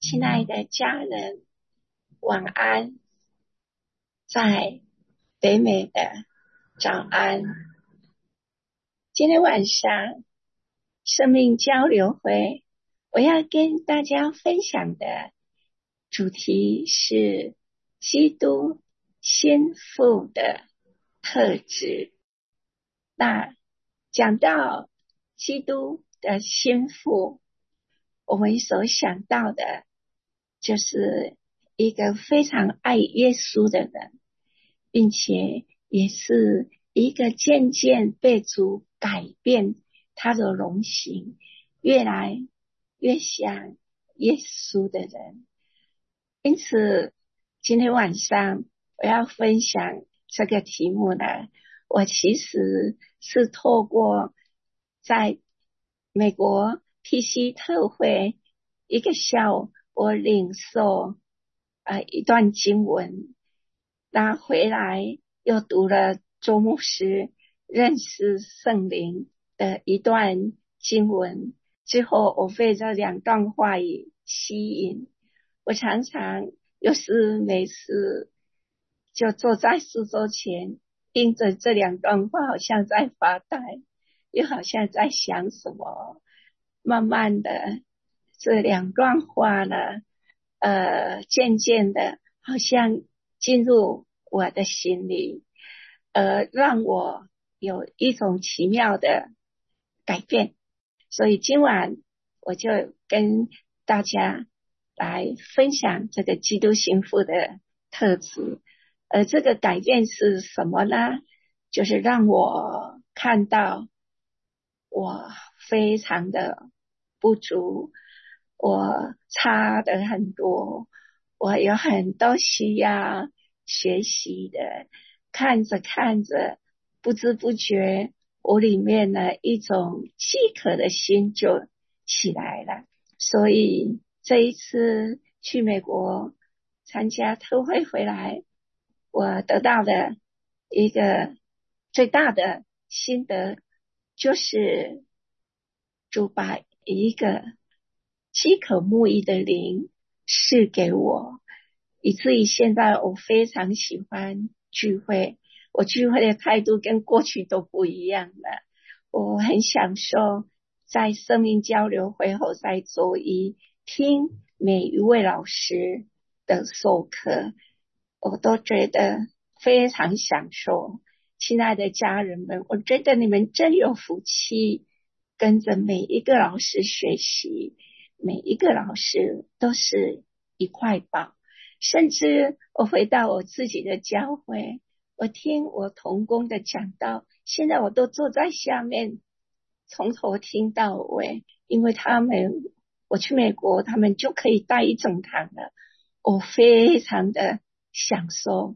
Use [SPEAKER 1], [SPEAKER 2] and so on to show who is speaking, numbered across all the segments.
[SPEAKER 1] 亲爱的家人，晚安。在北美的早安。今天晚上生命交流会，我要跟大家分享的主题是基督先父的特质。那讲到基督的先父，我们所想到的就是一个非常爱耶稣的人，并且也是一个渐渐被主改变他的容形，越来越像耶稣的人。因此今天晚上我要分享这个题目呢，我其实是透过在美国 PC 特会一个下午，我领受一段经文，那回来又读了周牧师认识圣灵的一段经文之后，我被这两段话语吸引。我常常有时每次就坐在书桌前，盯着这两段话，好像在发呆，又好像在想什么。慢慢的这两段话呢，渐渐的好像进入我的心里，让我有一种奇妙的改变。所以今晚我就跟大家来分享这个基督先父的特质。这个改变是什么呢？就是让我看到我非常的不足，我差的很多，我有很多需要学习的。看着看着，不知不觉我里面的一种饥渴的心就起来了。所以这一次去美国参加特会回来，我得到的一个最大的心得就是主把一个饥渴慕义的灵赐给我，以至于现在我非常喜欢聚会，我聚会的态度跟过去都不一样了。我很享受在生命交流会后在周一听每一位老师的授课，我都觉得非常享受。亲爱的家人们，我觉得你们真有福气，跟着每一个老师学习，每一个老师都是一块宝。甚至我回到我自己的教会，我听我同工的讲道，现在我都坐在下面从头听到尾，因为我去美国他们就可以带一整堂了，我非常的享受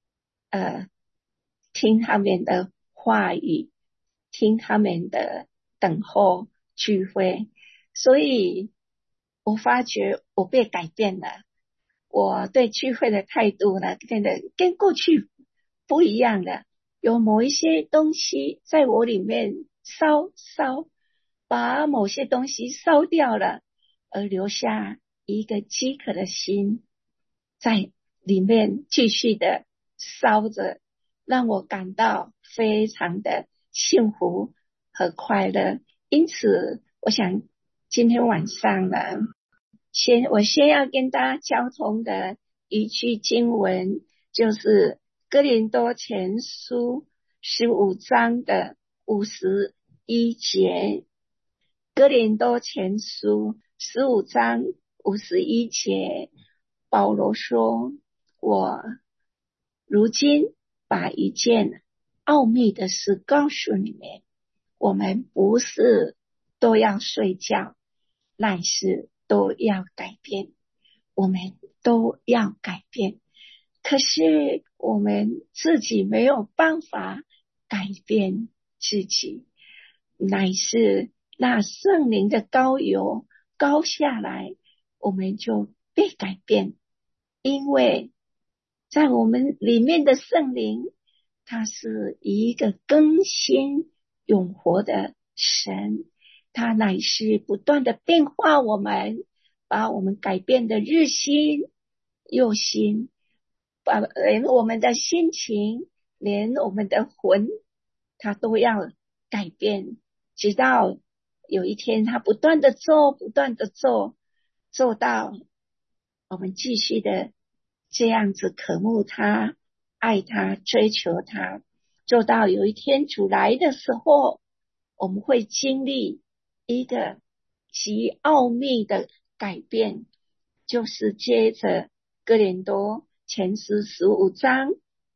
[SPEAKER 1] 听他们的话语，听他们的等候聚会。所以我发觉我被改变了，我对聚会的态度呢，变得跟过去不一样了。有某一些东西在我里面把某些东西烧掉了，而留下一个饥渴的心在里面继续的烧着，让我感到非常的幸福和快乐。因此我想今天晚上呢，我先要跟大家交通的一句经文，就是哥林多前书15章的51节。哥林多前书15章51节，保罗说，我如今把一件奥秘的事告诉你们，我们不是都要睡觉，乃是都要改变，我们都要改变。可是我们自己没有办法改变自己，乃是那圣灵的膏油膏下来，我们就被改变。因为在我们里面的圣灵，他是一个更新永活的神，他乃是不断的变化我们， 把我们改变的日新又新，把连我们的心情，连我们的魂，它都要改变，直到有一天他不断的做，不断的做，做到我们继续的这样子渴慕他，爱他，追求他，做到有一天主来的时候，我们会经历一个极奥秘的改变，就是接着哥林多前书15章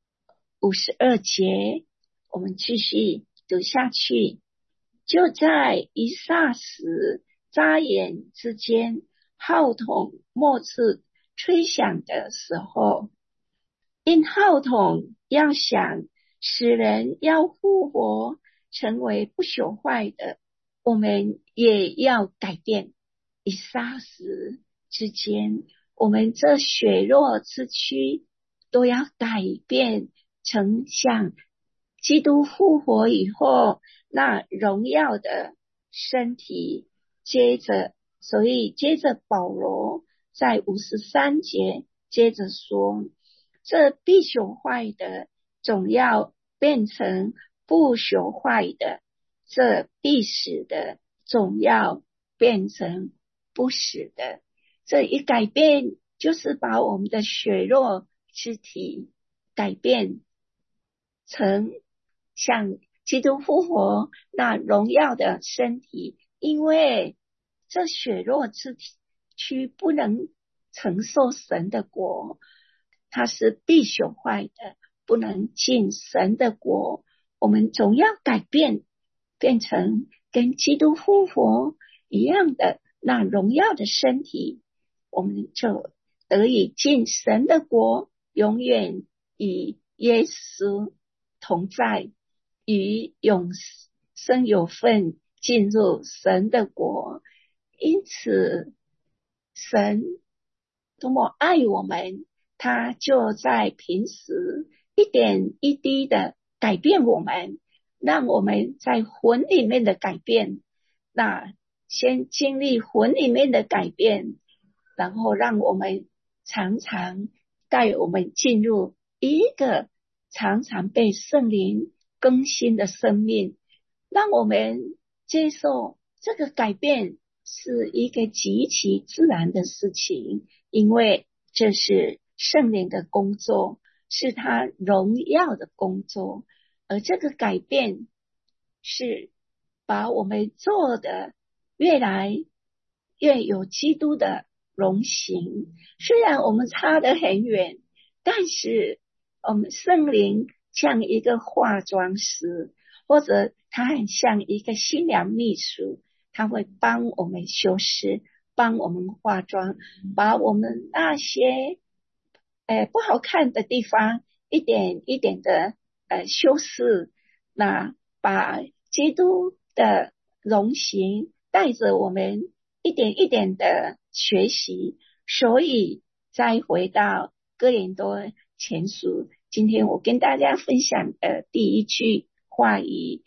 [SPEAKER 1] 52节，我们继续读下去。就在一霎时眨眼之间，号筒末次吹响的时候，因号筒要响，使人要复活，成为不朽坏的，我们也要改变。一霎时之间，我们这血肉之躯都要改变成像基督复活以后那荣耀的身体。所以接着保罗在53节接着说，这必朽坏的总要变成不朽坏的，这必死的总要变成不死的。这一改变就是把我们的血肉肢体改变成像基督复活那荣耀的身体，因为这血肉之躯不能承受神的国，它是必朽坏的，不能进神的国。我们总要改变，变成跟基督复活一样的那荣耀的身体，我们就得以进神的国，永远与耶稣同在，与永生有份，进入神的国。因此神多么爱我们，他就在平时一点一滴的改变我们，让我们在魂里面的改变，那先经历魂里面的改变，然后让我们常常带我们进入一个常常被圣灵更新的生命，让我们接受这个改变是一个极其自然的事情，因为这是圣灵的工作，是他荣耀的工作，而这个改变是把我们做的越来越有基督的荣形。虽然我们差得很远，但是我们圣灵像一个化妆师，或者他很像一个新娘秘书，他会帮我们修饰，帮我们化妆，把我们那些不好看的地方一点一点的修饰，那把基督的荣形带着我们一点一点的学习。所以再回到哥林多前书，今天我跟大家分享的第一句话语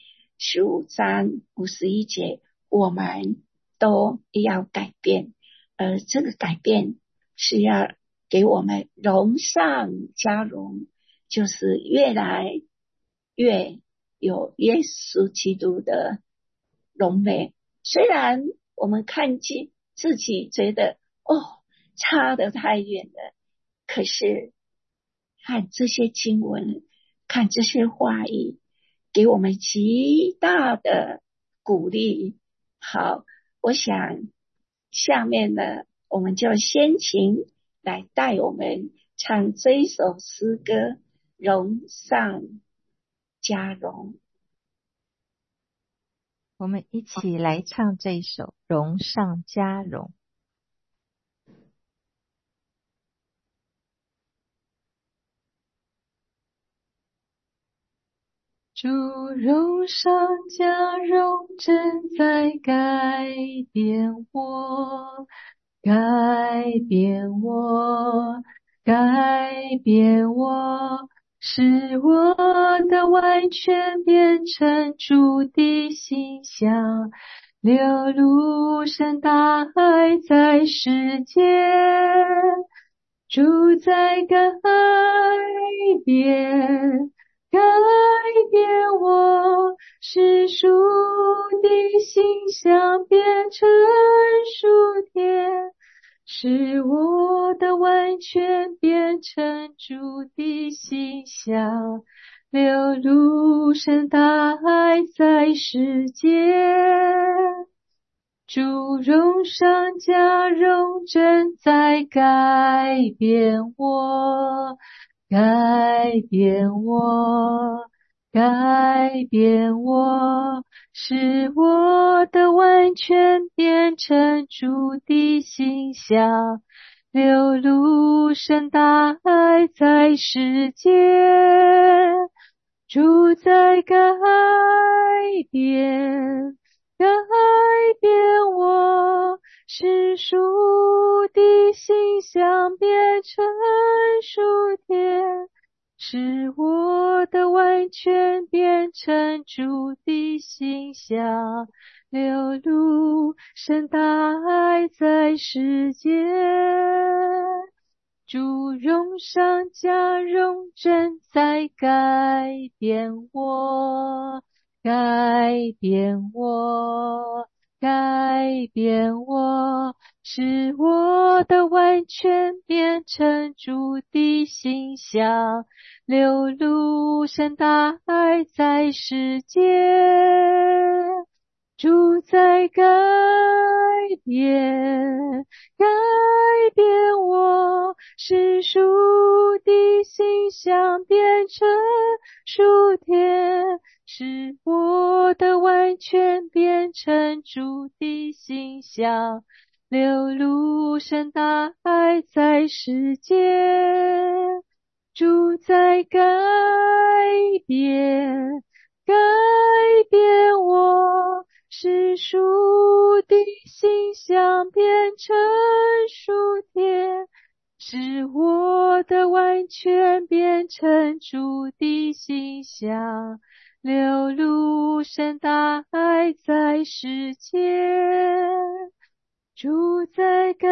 [SPEAKER 1] 15章51节，我们都要改变，而这个改变是要给我们荣上加荣，就是越来越有耶稣基督的荣美。虽然我们看见自己觉得差得太远了，可是看这些经文，看这些话语，给我们极大的鼓励。好，我想下面呢，我们就先请来带我们唱这一首诗歌，荣上加荣。
[SPEAKER 2] 我们一起来唱这一首荣上加荣。主荣上加荣，正在改变我，改变我，改变我，使我的完全变成主的形象， 流入深大海在世间，主宰改变，改变我，使属的形象变成属天，使我的完全变成主的形象，流入深大海在世间。主荣上加荣正在改变我，改变我，改变我，使我的完全变成主的形象，流入深大海在世间。主在改变，改变我，使属的形象变成属天，使我的完全变成主的形象，流入深大海在世间。主荣上加荣正在改变我，改变我，改变我，使我的完全变成主的形象，流入深大海在世间。主在改变，改变我，使属的形象变成属天，使我的完全变成主的形象，流入深大海在世间。主在改变，改变我，使属的形象变成属天，使我的完全变成主的形象，流入深大海在世间。主在改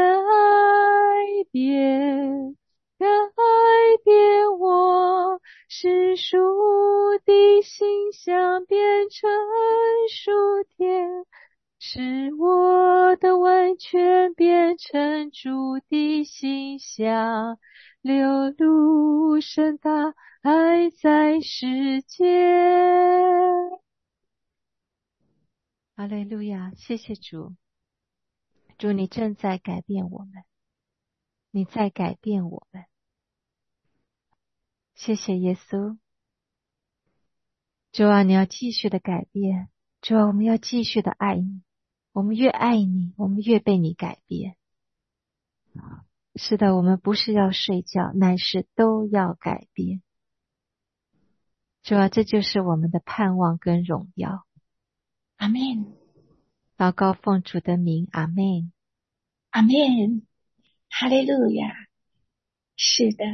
[SPEAKER 2] 变，改变我，使属的形象变成属天，使我的完全变成主的形象，流入深大海在世间。哈利路亚，谢谢主。主，你正在改变我们，你在改变我们。谢谢耶稣。主啊，你要继续的改变。主啊，我们要继续的爱你。我们越爱你，我们越被你改变。是的，我们不是要睡觉，乃是都要改变。主啊，这就是我们的盼望跟荣耀。
[SPEAKER 1] 阿们，
[SPEAKER 2] 祷告奉主的名，阿们，
[SPEAKER 1] 阿们，哈利路亚。是的，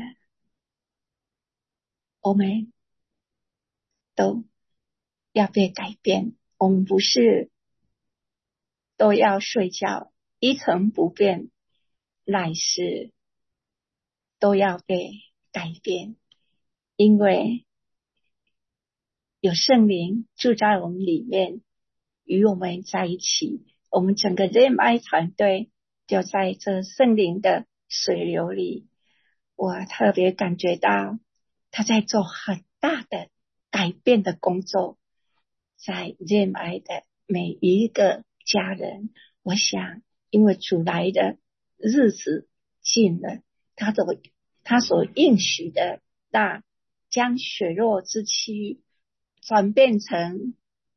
[SPEAKER 1] 我们都要被改变。我们不是都要睡觉，一成不变，乃是都要被改变。因为有圣灵住在我们里面，与我们在一起，我们整个RMI团队就在这圣灵的水流里。我特别感觉到他在做很大的改变的工作，在RMI的每一个家人。我想因为主来的日子近了，他所应许的那将血肉之躯转变成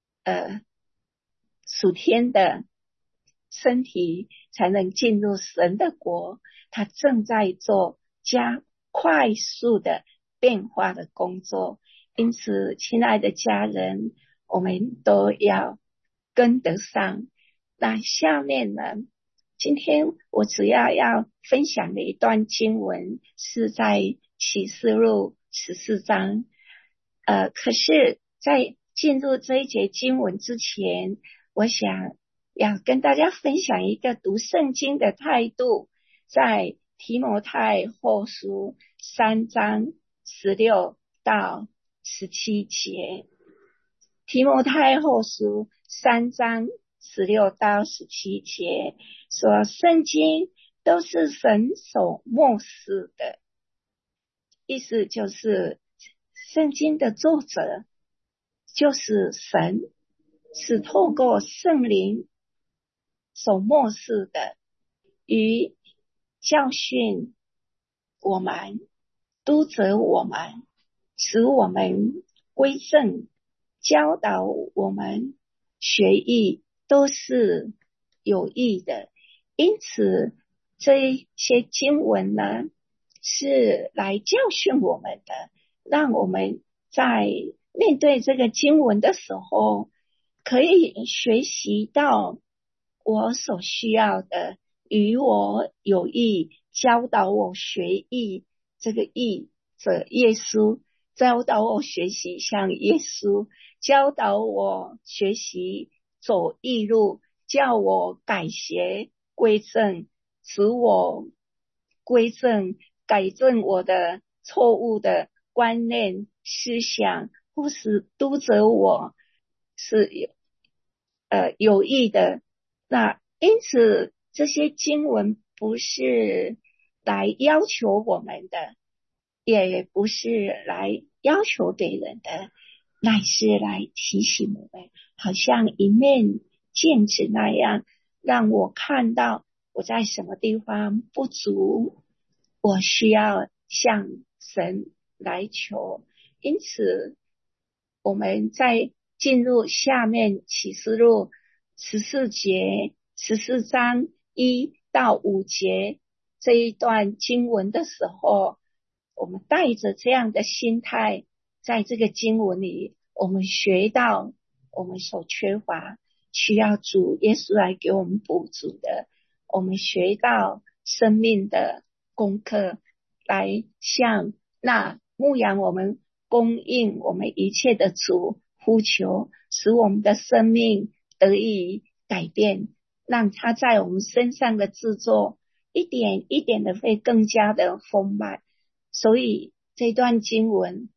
[SPEAKER 1] 属天的身体，才能进入神的国。他正在做快速的变化的工作。因此亲爱的家人，我们都要跟得上。那下面呢，今天我主要分享的一段经文是在启示录14章。可是在进入这一节经文之前，我想要跟大家分享一个读圣经的态度，在提摩太后书3章16到17节。提摩太后书3章16到17节说，圣经都是神所默示的，意思就是圣经的作者就是神，是透过圣灵所默示的，与教训我们，督责我们，使我们归正，教导我们学艺，都是有益的。因此这些经文呢，是来教训我们的，让我们在面对这个经文的时候，可以学习到我所需要的，与我有益，教导我学艺，这个义者耶稣，教导我学习像耶稣，教导我学习走义路，叫我改邪归正，使我归正，改正我的错误的观念思想，或是督责我是有益的。那因此这些经文不是来要求我们的，也不是来要求别人的，乃是来提醒我们，好像一面镜子那样，让我看到我在什么地方不足，我需要向神来求。因此我们在进入下面启示录14章1到5节这一段经文的时候，我们带着这样的心态，在这个经文里，我们学到我们所缺乏，需要主耶稣来给我们补足的，我们学到生命的功课，来向那牧养我们、供应我们一切的主呼求，使我们的生命得以改变，让他在我们身上的制作一点一点的会更加的丰满。所以这段经文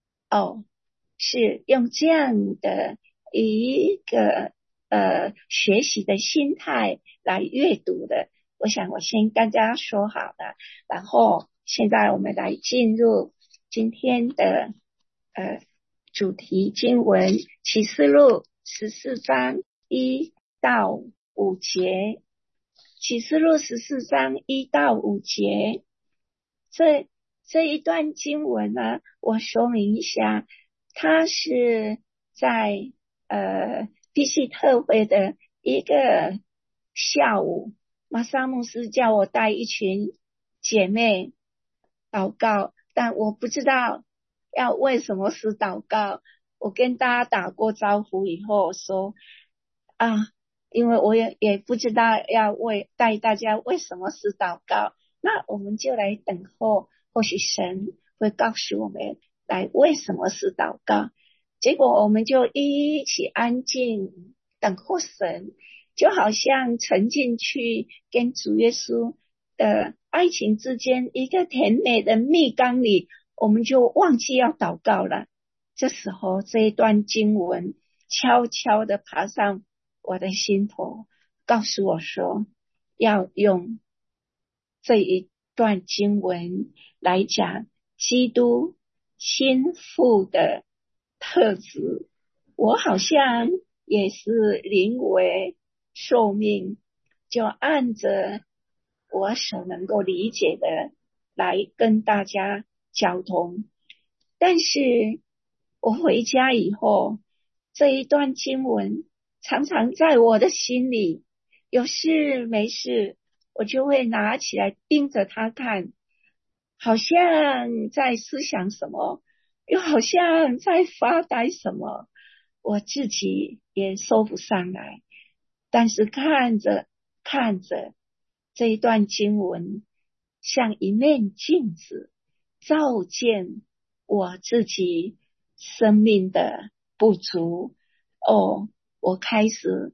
[SPEAKER 1] 是用这样的一个学习的心态来阅读的。我想我先跟大家说好了，然后现在我们来进入今天的主题经文，启示录14章1到5节。启示录14章1到5节，这一段经文呢，我说明一下，它是在必须特会的一个下午，马萨牧师叫我带一群姐妹祷告，但我不知道要为什么是祷告。我跟大家打过招呼以后说因为我也不知道要带大家为什么是祷告，那我们就来等候，或许神会告诉我们来为什么是祷告。结果我们就一起安静等候神，就好像沉进去跟主耶稣的爱情之间一个甜美的蜜缸里，我们就忘记要祷告了。这时候这一段经文悄悄地爬上我的心头，告诉我说要用这一段经文来讲基督心腹的特质。我好像也是临危受命，就按着我所能够理解的来跟大家交通。但是我回家以后，这一段经文常常在我的心里，有事没事我就会拿起来盯着它看，好像在思想什么，又好像在发呆什么，我自己也说不上来。但是看着这一段经文，像一面镜子，照见我自己生命的不足。我开始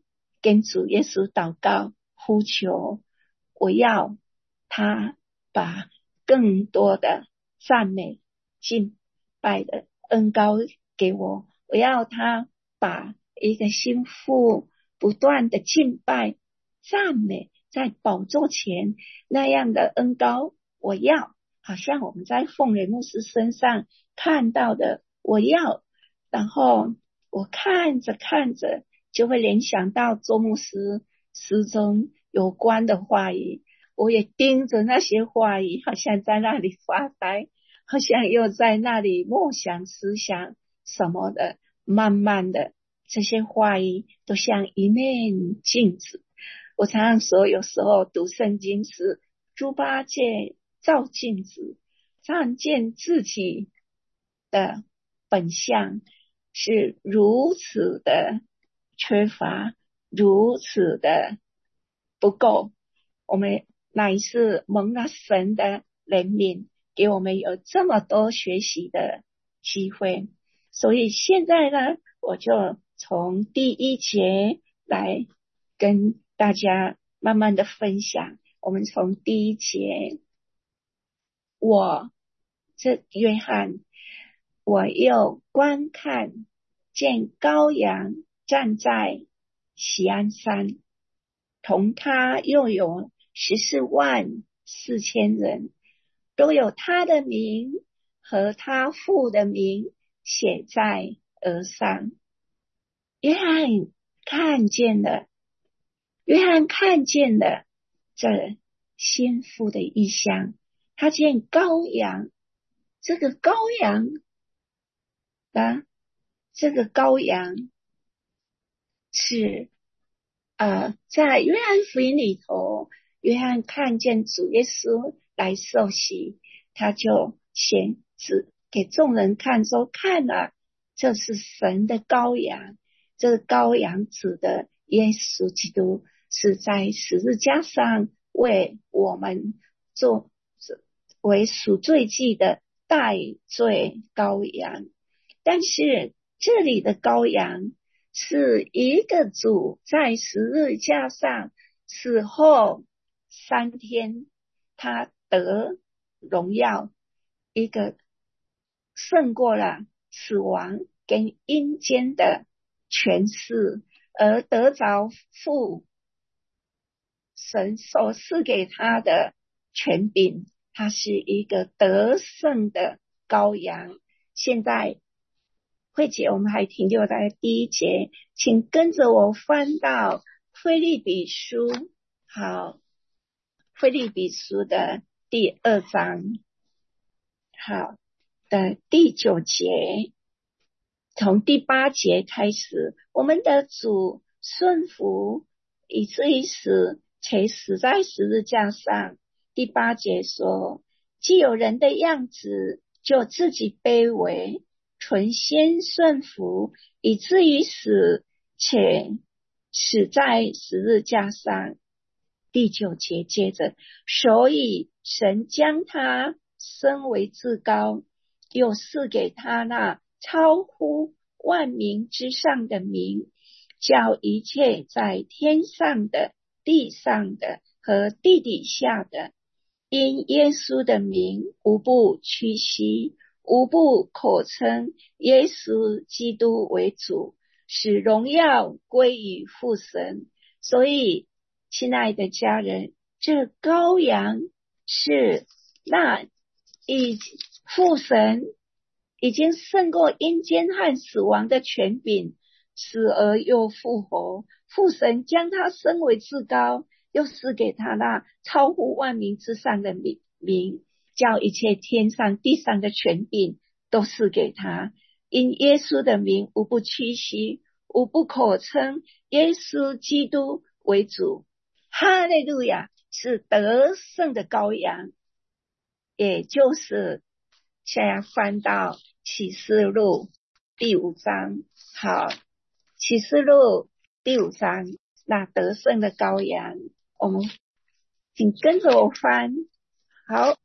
[SPEAKER 1] 跟主耶稣祷告呼求，我要他把更多的赞美敬拜的恩膏给我，我要他把一个心腹不断的敬拜赞美在宝座前那样的恩膏，我要好像我们在凤莲牧师身上看到的，我要。然后我看着看着就会联想到周牧师诗中有关的话语，我也盯着那些话语，好像在那里发呆，好像又在那里默想思想什么的。慢慢的这些话语都像一面镜子，我常常说有时候读圣经是猪八戒照镜子，看见自己的本相是如此的缺乏，如此的不够。我们乃是蒙了神的怜悯，给我们有这么多学习的机会。所以现在呢，我就从第一节来跟大家慢慢的分享。我们从第一节，约翰，我又观看，见羔羊站在锡安山，同他又有144000人，都有他的名和他父的名写在额上。约翰看见了这先父的异象，他见羔羊，这个羔羊是在约翰福音里头，约翰看见主耶稣来受洗，他就显示给众人看，说看了，这是神的羔羊。这个羔羊指的耶稣基督，是在十字架上为我们做为赎罪祭的代罪羔羊。但是这里的羔羊是一个主在十字架上死后3天，他得荣耀，一个胜过了死亡跟阴间的权势，而得着父神所赐给他的权柄，他是一个得胜的羔羊。现在慧姐，我们还停留在第一节，请跟着我翻到腓立比书，好，腓立比书的第2章，好的第9节，从第8节开始，我们的主顺服，以至于死，且死在十字架上。第8节说，既有人的样子，就自己卑微，存心顺服，以至于死，且死在十字架上。第9节接着，所以神将他升为至高，又赐给他那超乎万民之上的名，叫一切在天上的、地上的和地底下的，因耶稣的名无不屈膝，无不口称耶稣基督为主，使荣耀归于父神。所以亲爱的家人，这羔羊是那父神已经胜过阴间和死亡的权柄，死而又复活。父神将他升为至高，又赐给他那超乎万民之上的名，叫一切天上地上的权柄都赐给他。因耶稣的名无不屈膝，无不口称耶稣基督为主。哈利路亚，是得胜的羔羊。也就是现在翻到启示录第5章，好，启示录第5章，那得胜的羔羊，我们请跟着我翻。好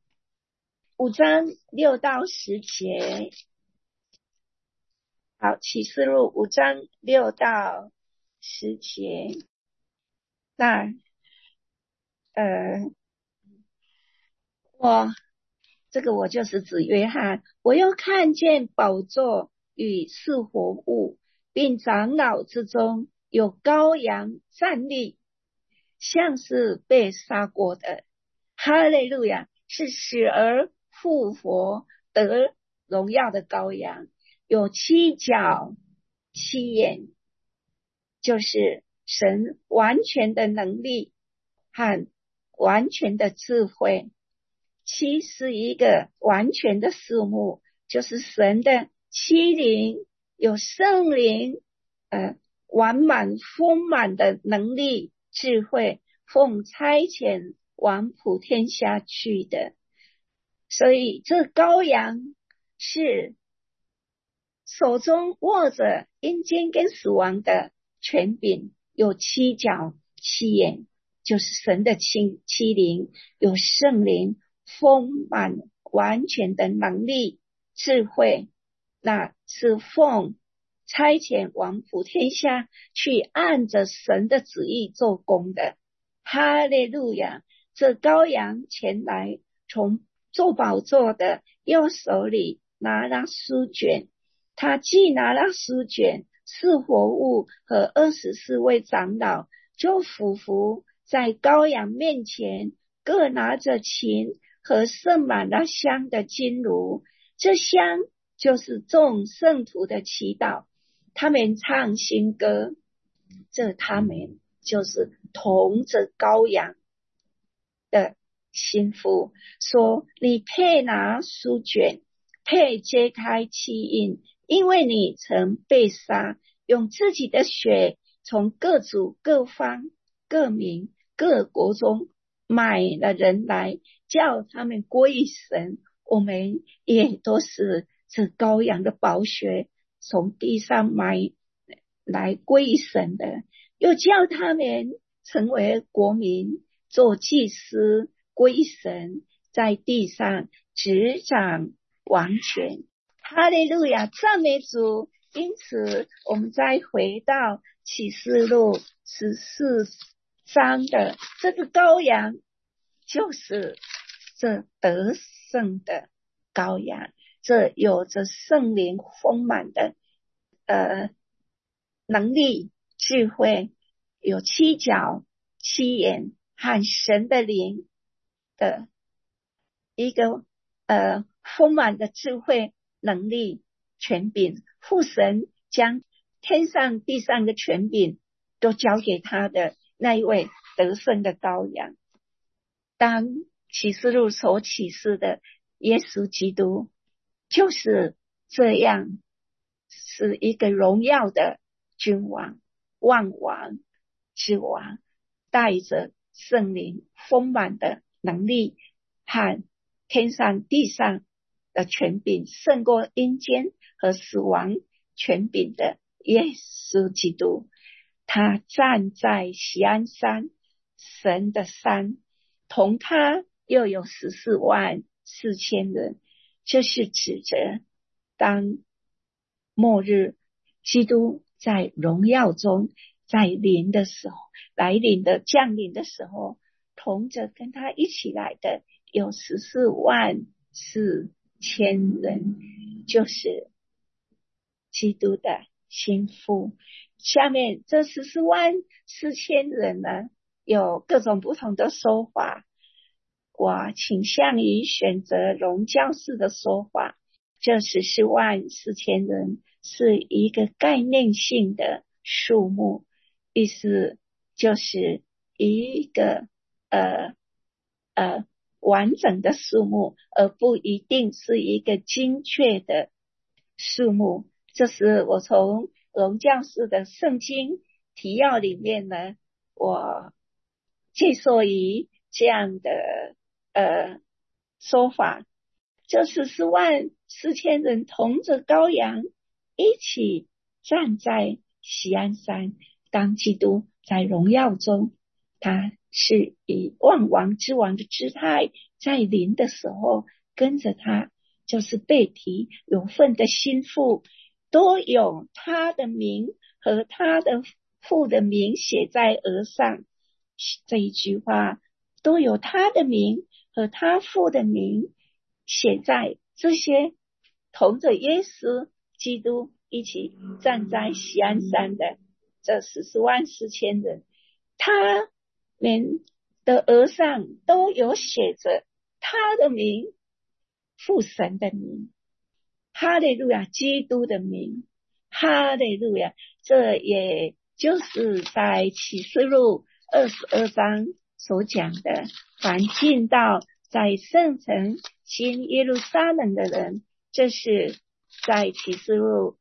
[SPEAKER 1] ，5章6到10节，好，启示录5章6到10节， 那我就是指约翰，我又看见宝座与四活物，并长老之中有羔羊站立，像是被杀过的。哈利路亚！是死而复活得荣耀的羔羊，有七角七眼，就是神完全的能力和完全的智慧。七是一个完全的数目，就是神的七灵，有圣灵完满丰满的能力智慧，奉差遣往普天下去的。所以这羔羊是手中握着阴间跟死亡的权柄，有七角七眼，就是神的七灵，有圣灵丰满完全的能力智慧，那是奉差遣往普天下去按着神的旨意做工的。哈利路亚！这羔羊前来，从坐宝座的右手里拿了书卷，他既拿了书卷，四活物和24位长老就俯伏在羔羊面前，各拿着琴和盛满了香的金炉，这香就是众圣徒的祈祷。他们唱新歌，这他们就是同着羔羊的心腹，说你配拿书卷，配揭开七印，因为你曾被杀，用自己的血从各族各方各民各国中买了人来，叫他们归神。我们也都是这羔羊的宝血从地上买来归神的，又叫他们成为国民，做祭司归神，在地上执掌王权。哈利路亚，赞美主！因此我们再回到启示录14章的这个羔羊，就是这得胜的羔羊，这有着圣灵丰满的能力智慧，有七角七眼和神的灵的一个丰满的智慧能力权柄。父神将天上地上的权柄都交给他的那一位得胜的羔羊。当启示录所启示的耶稣基督就是这样，是一个荣耀的君王，万王之王，带着圣灵丰满的能力和天上地上的权柄，胜过阴间和死亡权柄的耶稣基督。他站在锡安山，神的山，同他又有144000人。这是指着当末日基督在荣耀中在临的时候，来临的降临的时候，同着跟他一起来的有144000人，就是基督的心腹。下面这144000人呢，有各种不同的说法，我倾向于选择荣教士的说法。这144000人是一个概念性的数目，意思就是一个完整的数目，而不一定是一个精确的数目。这是我从荣教士的圣经提要里面呢，我接受于这样的说法。这144000人同着羔羊一起站在锡安山，当基督在荣耀中，他是以万王之王的姿态在临的时候，跟着他就是被提有份的心腹，都有他的名和他的父的名写在额上， 这一句话都有他的名和他父的名写在这些同着耶稣基督一起站在锡安山的这404000人，他们的额上都有写着他的名，父神的名，哈利路亚，基督的名，哈利路亚。这也就是在启示录22章所讲的，凡进到在圣城新耶路撒冷的人，这是在启示录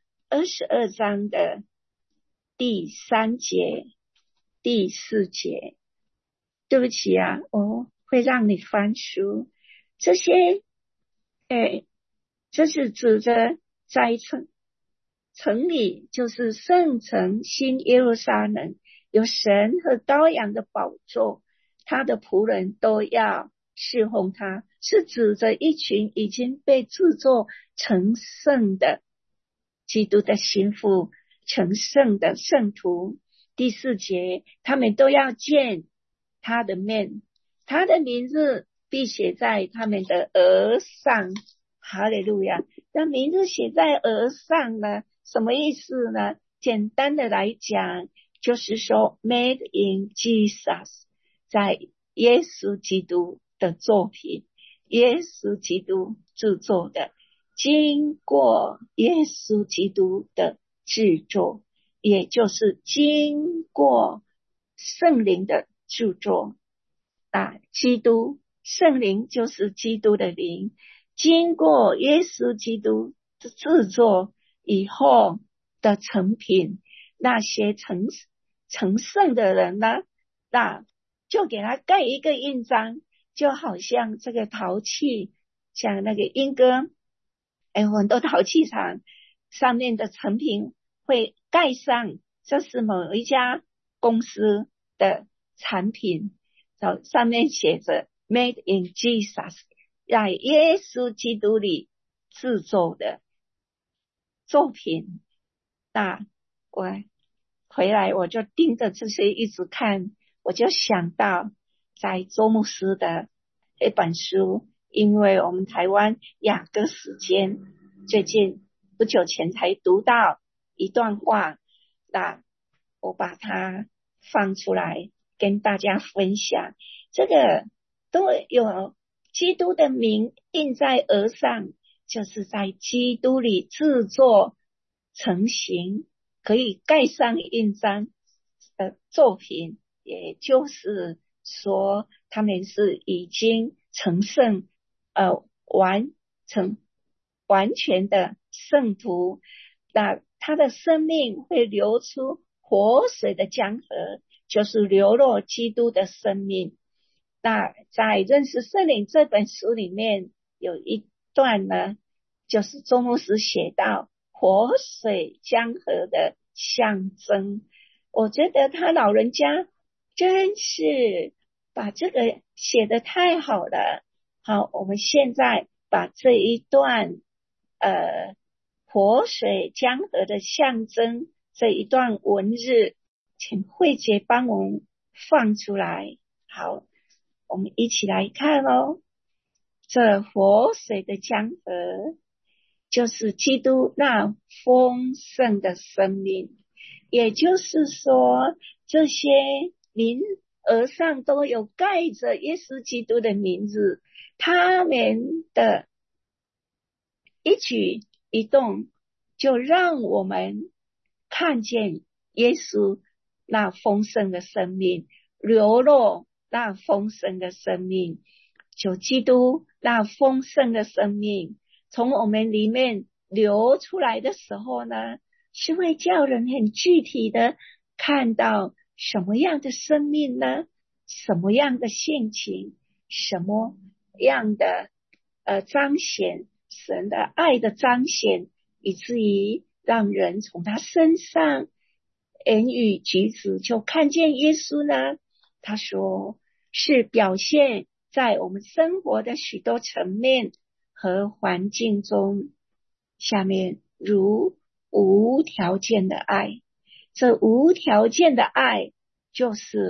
[SPEAKER 1] 22章的第3节第4节。对不起啊，我会让你翻书。这些这是指着在城里，就是圣城新耶路撒冷，有神和羔羊的宝座，他的仆人都要侍奉他，是指着一群已经被制作成圣的基督的心腹，成圣的圣徒。第4节，他们都要见他的面，他的名字必写在他们的额上。哈利路亚！那名字写在额上呢，什么意思呢？简单的来讲，就是说 made in Jesus， 在耶稣基督的作品，耶稣基督制作的，经过耶稣基督的制作，也就是经过圣灵的制作基督圣灵就是基督的灵，经过耶稣基督的制作以后的成品，那些成圣的人呢，那就给他盖一个印章，就好像这个陶器，像那个莺歌很多陶器厂上面的成品会盖上这是某一家公司的产品，上面写着 Made in Jesus， 在耶稣基督里制作的作品。那我回来我就盯着这些一直看，我就想到在周牧师的一本书，因为我们台湾雅歌时间最近不久前才读到一段话，那我把它放出来跟大家分享。这个都有基督的名印在额上，就是在基督里制作成型，可以盖上印章的作品，也就是说他们是已经成圣完全的圣徒，那他的生命会流出活水的江河，就是流落基督的生命。那在认识圣灵这本书里面有一段呢，就是周牧师写到活水江河的象征，我觉得他老人家真是把这个写得太好了。好，我们现在把这一段活水江河的象征这一段文字，请慧姐帮我们放出来。好，我们一起来看哦。这活水的江河就是基督那丰盛的生命，也就是说这些名额上都有盖着耶稣基督的名字，他们的一举一动就让我们看见耶稣那丰盛的生命，流露那丰盛的生命，就基督那丰盛的生命从我们里面流出来的时候呢，是会叫人很具体的看到什么样的生命呢？什么样的性情？什么样的彰显神的爱的彰显，以至于让人从他身上言语举止就看见耶稣呢？他说是表现在我们生活的许多层面和环境中。下面如无条件的爱，这无条件的爱就是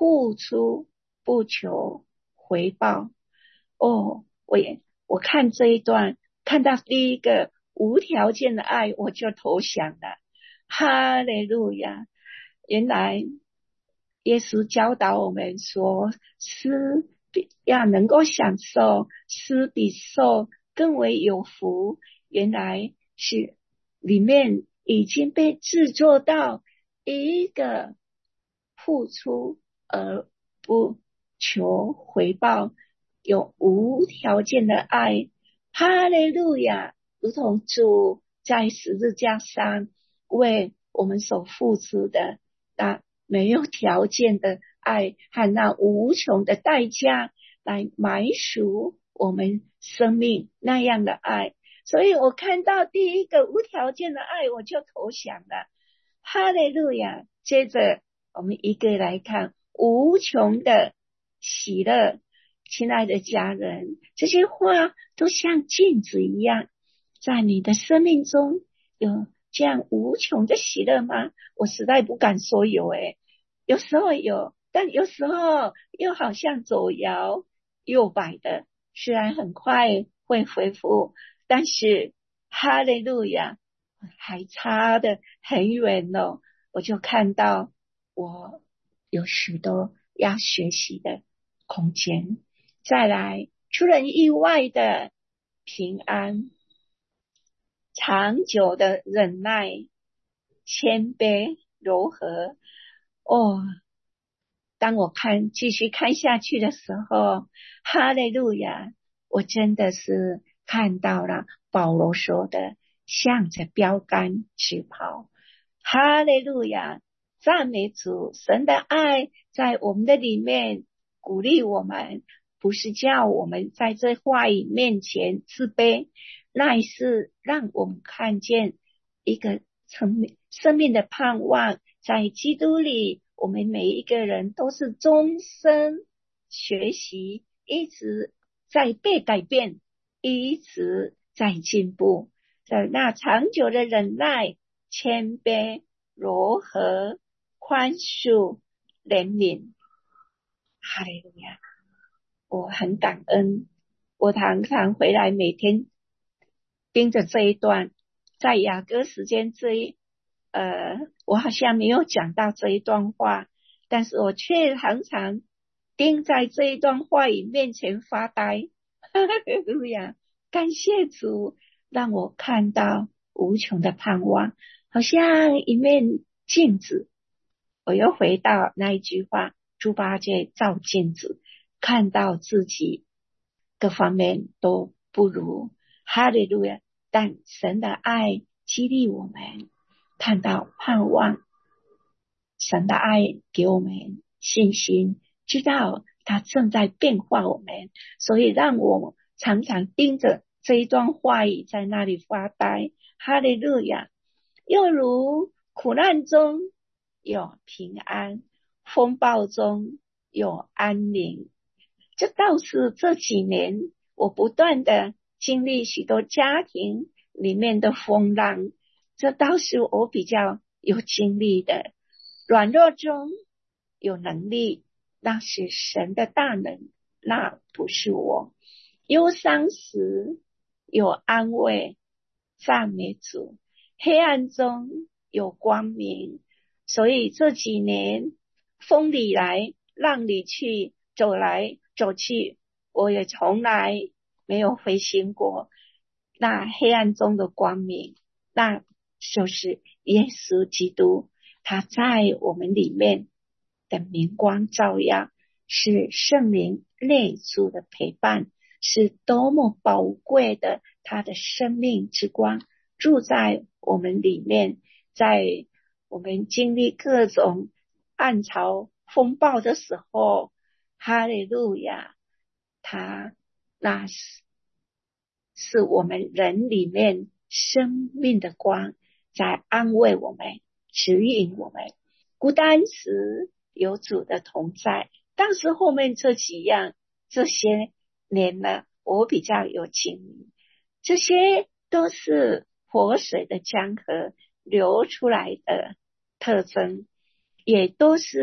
[SPEAKER 1] 付出不求回报。哦，我看这一段，看到第一个无条件的爱，我就投降了。哈利路亚！原来耶稣教导我们说，要能够享受，施比受更为有福。原来是里面已经被制作到一个付出而不求回报，有无条件的爱。哈利路亚！如同主在十字架上为我们所付出的那没有条件的爱和那无穷的代价来买赎我们生命那样的爱。所以我看到第一个无条件的爱，我就投降了。哈利路亚！接着我们一个来看无穷的喜乐。亲爱的家人，这些话都像镜子一样，在你的生命中有这样无穷的喜乐吗？我实在不敢说有有时候有，但有时候又好像左摇右摆的，虽然很快会恢复，但是哈利路亚还差得很远哦。我就看到我有许多要学习的空间。再来，出人意外的平安，长久的忍耐，谦卑柔和。哦，当我继续看下去的时候，哈利路亚，我真的是看到了保罗说的向着标杆直跑。哈利路亚，赞美主，神的爱在我们的里面鼓励我们，不是叫我们在这话语面前自卑，乃是让我们看见一个生命的盼望。在基督里，我们每一个人都是终身学习，一直在被改变，一直在进步。在那长久的忍耐、谦卑、柔和、宽恕、怜悯。哈利路亚！我很感恩，我常常回来每天盯着这一段。在雅歌时间我好像没有讲到这一段话，但是我却常常盯在这一段话语面前发呆。哈利路亚！感谢主，让我看到无穷的盼望，好像一面镜子。我又回到那一句话，猪八戒照镜子，看到自己各方面都不如。哈利路亚！但神的爱激励我们看到盼望，神的爱给我们信心，知道他正在变化我们，所以让我常常盯着这一段话语在那里发呆。哈利路亚！又如苦难中有平安，风暴中有安宁。这倒是这几年我不断的经历许多家庭里面的风浪，这倒是我比较有经历的。软弱中有能力，那是神的大能，那不是我。忧伤时有安慰，赞美主。黑暗中有光明。所以这几年风里来浪里去，走来走去，我也从来没有灰心过。那黑暗中的光明，那就是耶稣基督，他在我们里面的明光照耀，是圣灵内住的陪伴，是多么宝贵的他的生命之光住在我们里面。在我们经历各种暗潮风暴的时候，哈利路亚，他那是我们人里面生命的光，在安慰我们，指引我们。孤单时有主的同在。但是后面这几样，这些年呢，我比较有经历，这些都是活水的江河流出来的特征，也都是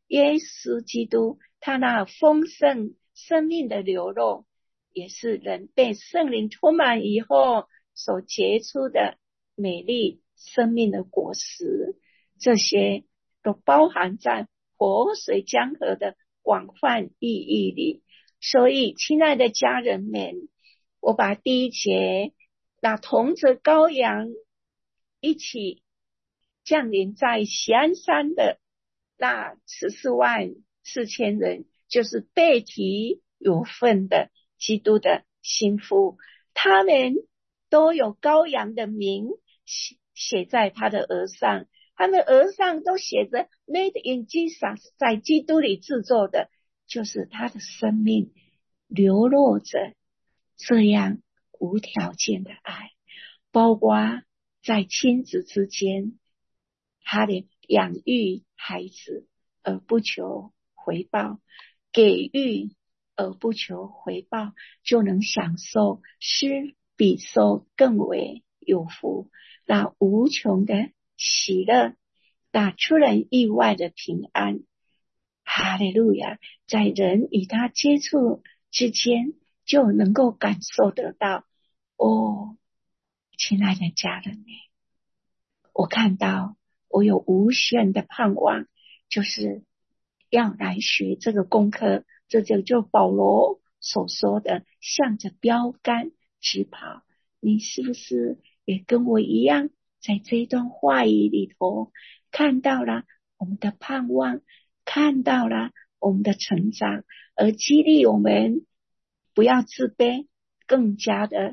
[SPEAKER 1] 耶稣基督他那丰盛生命的流露，也是人被圣灵充满以后所结出的美丽生命的果实，这些都包含在活水江河的广泛意义里。所以亲爱的家人们，我把第一节那同着羔羊一起降临在锡安山的那144000人，就是被提有份的基督的心腹，他们都有羔羊的名写在他的额上，他们额上都写着 Made in Jesus， 在基督里制作的，就是他的生命流露着这样无条件的爱，包括在亲子之间，他的养育孩子而不求回报，给予而不求回报，就能享受施比受更为有福，那无穷的喜乐，那出人意外的平安。哈利路亚，在人与他接触之间就能够感受得到。哦，亲爱的家人们，我看到我有无限的盼望，就是要来学这个功课，这就保罗所说的向着标杆直跑。你是不是也跟我一样，在这一段话语里头看到了我们的盼望，看到了我们的成长，而激励我们不要自卑，更加的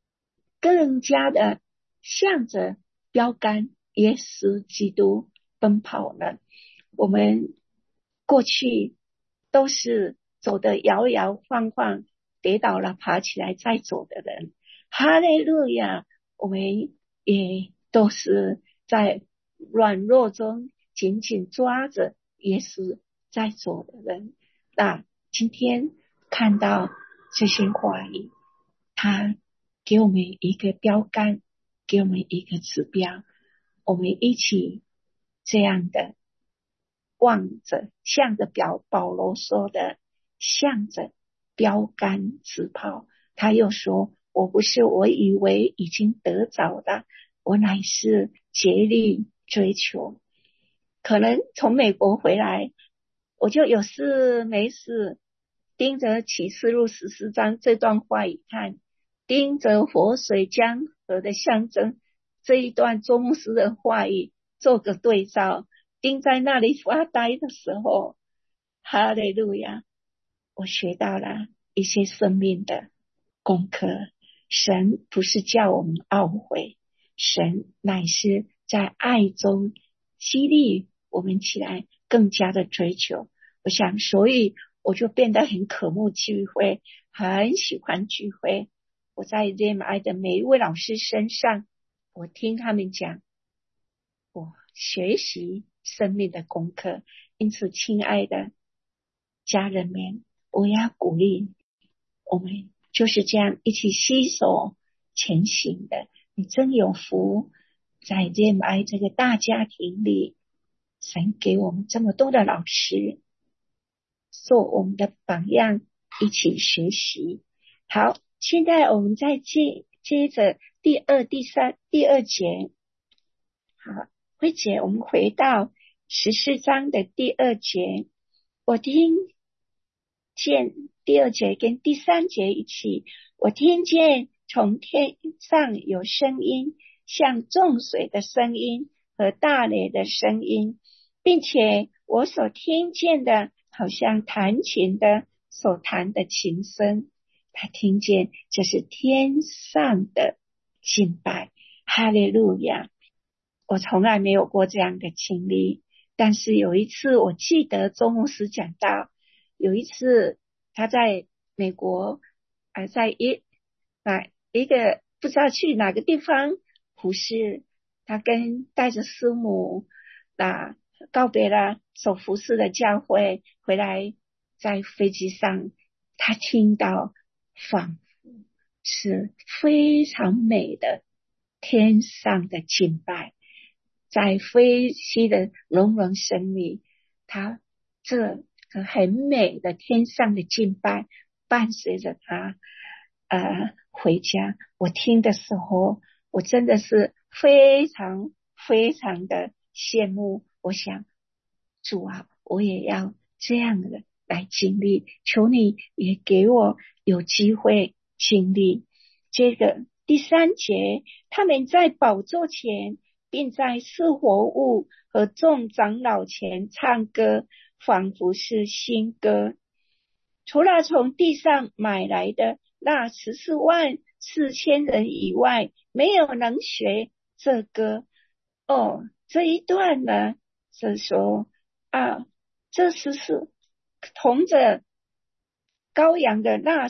[SPEAKER 1] 向着标杆耶稣基督奔跑了。我们过去都是走得摇摇晃晃，跌倒了爬起来再走的人，哈利路亚，我们也都是在软弱中紧紧抓着耶稣在走的人。那今天看到这些话语，他给我们一个标杆，给我们一个指标，我们一起这样的望着，向着保罗说的，向着标杆直跑。他又说，我不是我以为已经得着的，我乃是竭力追求。可能从美国回来，我就有事没事盯着启示录14章这段话语看，盯着活水江河的象征这一段周牧师的话语做个对照，盯在那里发呆的时候，哈利路亚，我学到了一些生命的功课。神不是叫我们懊悔，神乃是在爱中激励我们起来更加的追求。我想所以我就变得很渴慕聚会，很喜欢聚会。我在 ZMI 的每一位老师身上，我听他们讲，我学习生命的功课。因此亲爱的家人们，我要鼓励我们就是这样一起携手前行的。你真有福，在 ZMI 这个大家庭里，神给我们这么多的老师做我们的榜样，一起学习。好，现在我们再接着第二节。好，慧姐，我们回到14章的第2节。我听见第2节跟第3节一起，我听见从天上有声音，像众水的声音和大雷的声音，并且我所听见的好像弹琴的所弹的琴声。他听见这是天上的敬拜，哈利路亚。我从来没有过这样的经历，但是有一次我记得周牧师讲到，有一次他在美国在一个不知道去哪个地方服侍，他带着师母告别了所服侍的教会，回来在飞机上，他听到仿佛是非常美的天上的敬拜，在飞机的隆隆声里，他这个很美的天上的敬拜伴随着他回家。我听的时候，我真的是非常非常的羡慕。我想，主啊，我也要这样的来经历，求你也给我有机会经历。这个第3节，他们在宝座前，并在四活物和众长老前唱歌，仿佛是新歌。除了从地上买来的那144000人以外，没有能学这歌。这一段呢，是说这是同着羔羊的那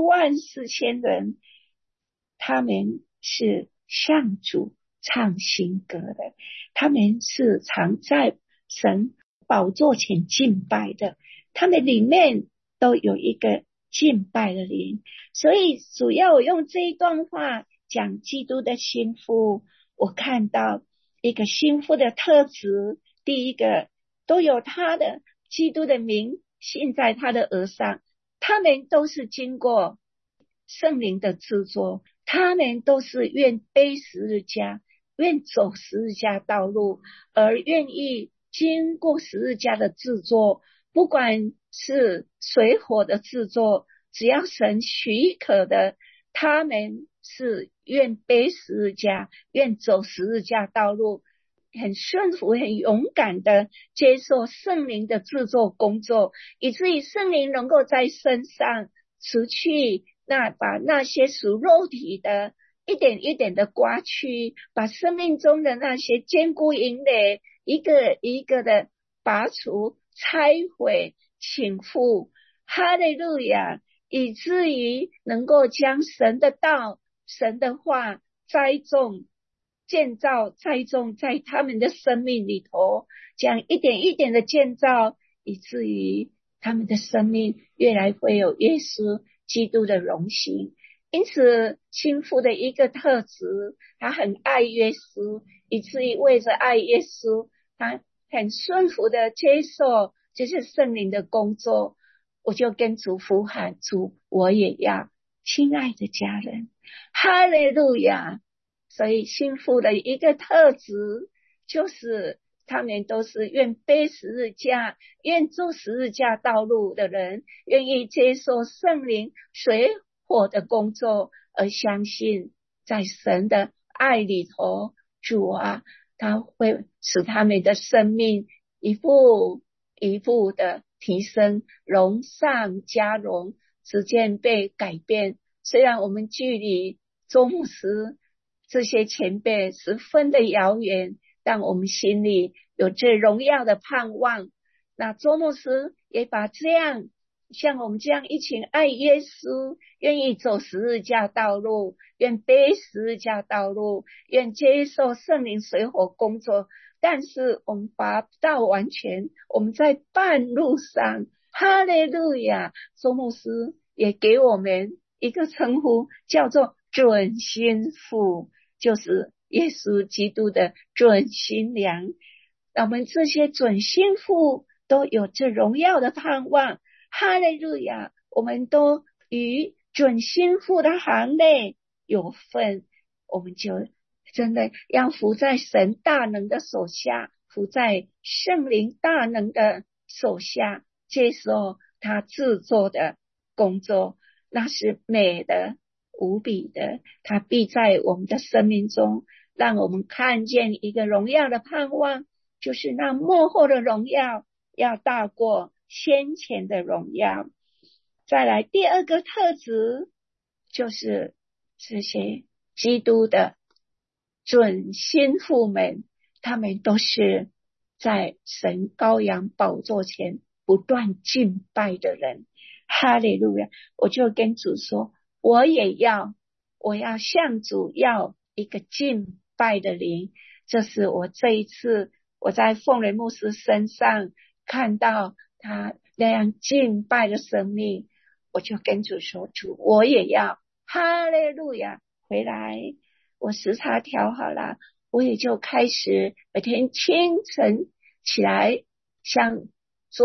[SPEAKER 1] 144000人，他们是向主唱新歌的，他们是常在神宝座前敬拜的，他们里面都有一个敬拜的灵。所以主要我用这一段话讲基督的心腹，我看到一个心腹的特质，第一个都有他的基督的名印在他的额上，他们都是经过圣灵的制作，他们都是愿背十字架，愿走十字架道路，而愿意经过十字架的制作，不管是水火的制作，只要神许可的，他们是愿背十字架，愿走十字架道路，很顺服很勇敢的接受圣灵的制作工作，以至于圣灵能够在身上除去把那些属肉体的一点一点的刮去，把生命中的那些坚固营垒一个一个的拔除拆毁倾覆，哈利路亚，以至于能够将神的道神的话建造栽种在他们的生命里头，将一点一点的建造，以至于他们的生命越来会有耶稣基督的荣行。因此心腹的一个特质，他很爱耶稣，以至于为着爱耶稣，他很顺服的接受就是圣灵的工作。我就跟主呼喊，主，我也要。亲爱的家人，哈利路亚。所以心腹的一个特质，就是他们都是愿背十字架，愿走十字架道路的人，愿意接受圣灵水火的工作，而相信在神的爱里头，主啊，他会使他们的生命一步一步的提升，荣上加荣，逐渐被改变。虽然我们距离周牧师这些前辈十分的遥远，但我们心里有这荣耀的盼望。那周牧师也把这样像我们这样一群爱耶稣，愿意走十字架道路，愿背十字架道路，愿接受圣灵水火工作，但是我们达不到完全，我们在半路上。哈利路亚，周牧师也给我们一个称呼，叫做准心腹，就是耶稣基督的准新娘。我们这些准心腹都有这荣耀的盼望，哈利路亚，我们都与准心腹的行列有份，我们就真的要服在神大能的手下，服在圣灵大能的手下，接受他制作的工作，那是美的无比的，他必在我们的生命中让我们看见一个荣耀的盼望，就是那末后的荣耀要大过先前的荣耀。再来第二个特质，就是这些基督的准心腹们，他们都是在神羔羊宝座前不断敬拜的人。哈利路亚，我就跟主说，我要向主要一个敬拜的灵。这是我这一次我在凤莲牧师身上看到他那样敬拜的生命，我就跟主说，主，我也要。哈利路亚，回来我时差调好了，我也就开始每天清晨起来向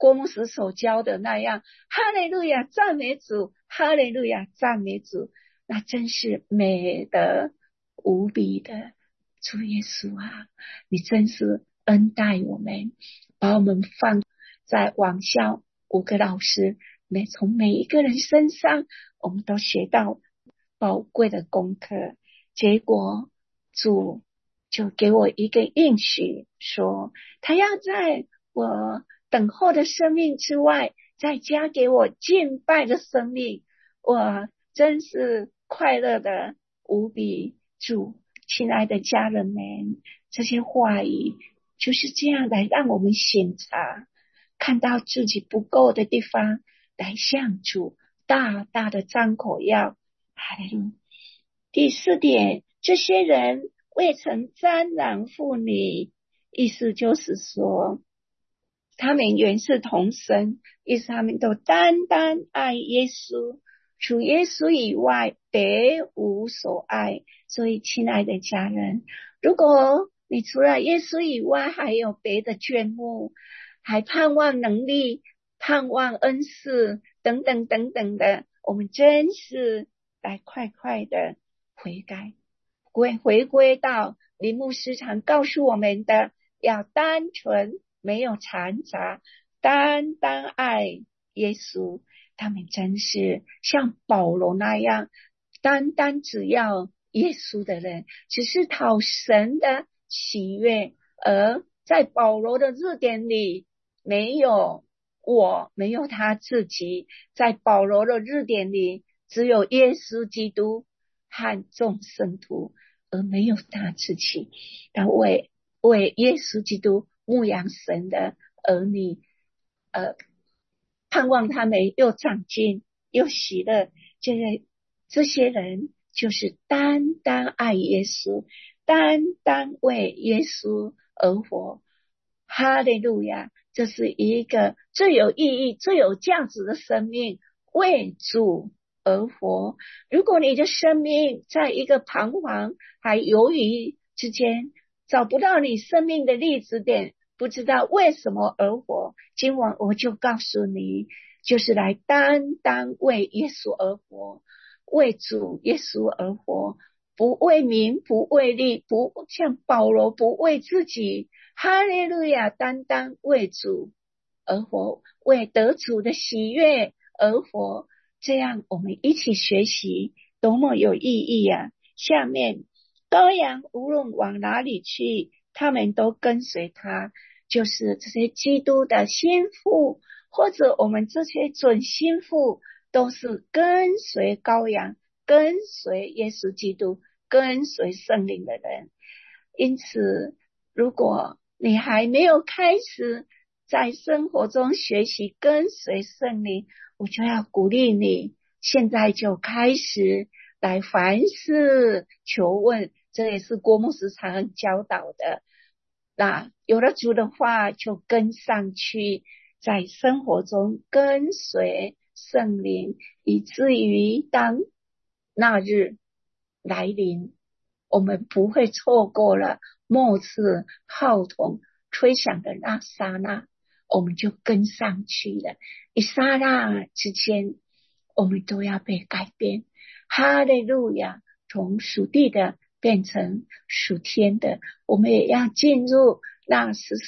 [SPEAKER 1] 郭牧师所教的那样，哈利路亚赞美主，哈利路亚赞美主，那真是美得无比的。主耶稣啊，你真是恩待我们，把我们放在网校5个老师，从每一个人身上我们都学到宝贵的功课。结果主就给我一个应许，说他要在我等候的生命之外再加给我敬拜的生命。我真是快乐的无比。主亲爱的家人们，这些话语就是这样来让我们省察，看到自己不够的地方，来向主大大的张口要。哈利路亚。第4点，这些人未曾沾染妇女，意思就是说他们原是同生，意思他们都单单爱耶稣，除耶稣以外别无所爱。所以亲爱的家人，如果你除了耶稣以外还有别的眷慕，还盼望能力，盼望恩赐等等等等的，我们真是来快快的悔改，回归到林牧师常告诉我们的，要单纯没有掺杂，单单爱耶稣。他们真是像保罗那样，单单只要耶稣的人，只是讨神的喜悦。而在保罗的字典里，没有我，没有他自己，在保罗的字典里只有耶稣基督和众圣徒，而没有他自己。他为耶稣基督牧养神的儿女，盼望他们又长进又喜乐。这些人就是单单爱耶稣，单单为耶稣而活。哈利路亚！这是一个最有意义最有价值的生命，为主而活。如果你的生命在一个彷徨还犹豫之间，找不到你生命的立足点，不知道为什么而活，今晚我就告诉你，就是来单单为耶稣而活，为主耶稣而活，不为名，不为利，不像保罗不为自己。哈利路亚，单单为主而活，为得主的喜悦而活。这样我们一起学习，多么有意义啊！下面，羔羊无论往哪里去，他们都跟随他，就是这些基督的心腹，或者我们这些准心腹，都是跟随羔羊，跟随耶稣基督，跟随圣灵的人。因此，如果你还没有开始在生活中学习跟随圣灵，我就要鼓励你，现在就开始来凡事求问，这也是郭牧师常教导的。那有了主的话，就跟上去，在生活中跟随圣灵，以至于当那日来临，我们不会错过了末次号筒吹响的那刹那，我们就跟上去了。一刹那之间，我们都要被改变。哈利路亚！从属地的变成属天的，我们也要进入那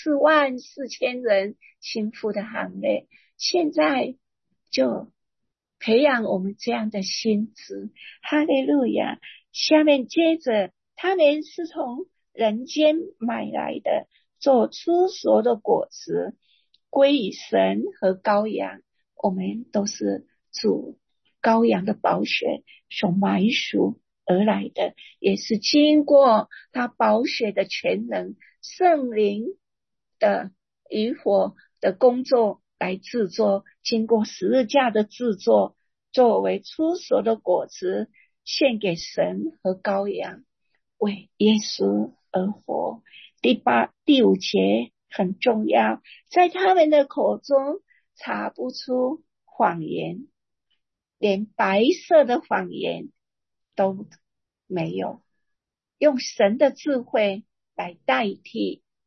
[SPEAKER 1] 144000人心腹的行列。现在就培养我们这样的心智。哈利路亚！下面接着，他们是从人间买来的，做出熟的果子，归于神和羔羊。我们都是主羔羊的宝血所买赎而来的，也是经过他宝血的全能，圣灵的与火的工作来制作，经过十字架的制作，作为出熟的果子，献给神和羔羊，为耶稣而活。第5节很重要，在他们的口中查不出谎言，连白色的谎言都没有，用神的智慧来代替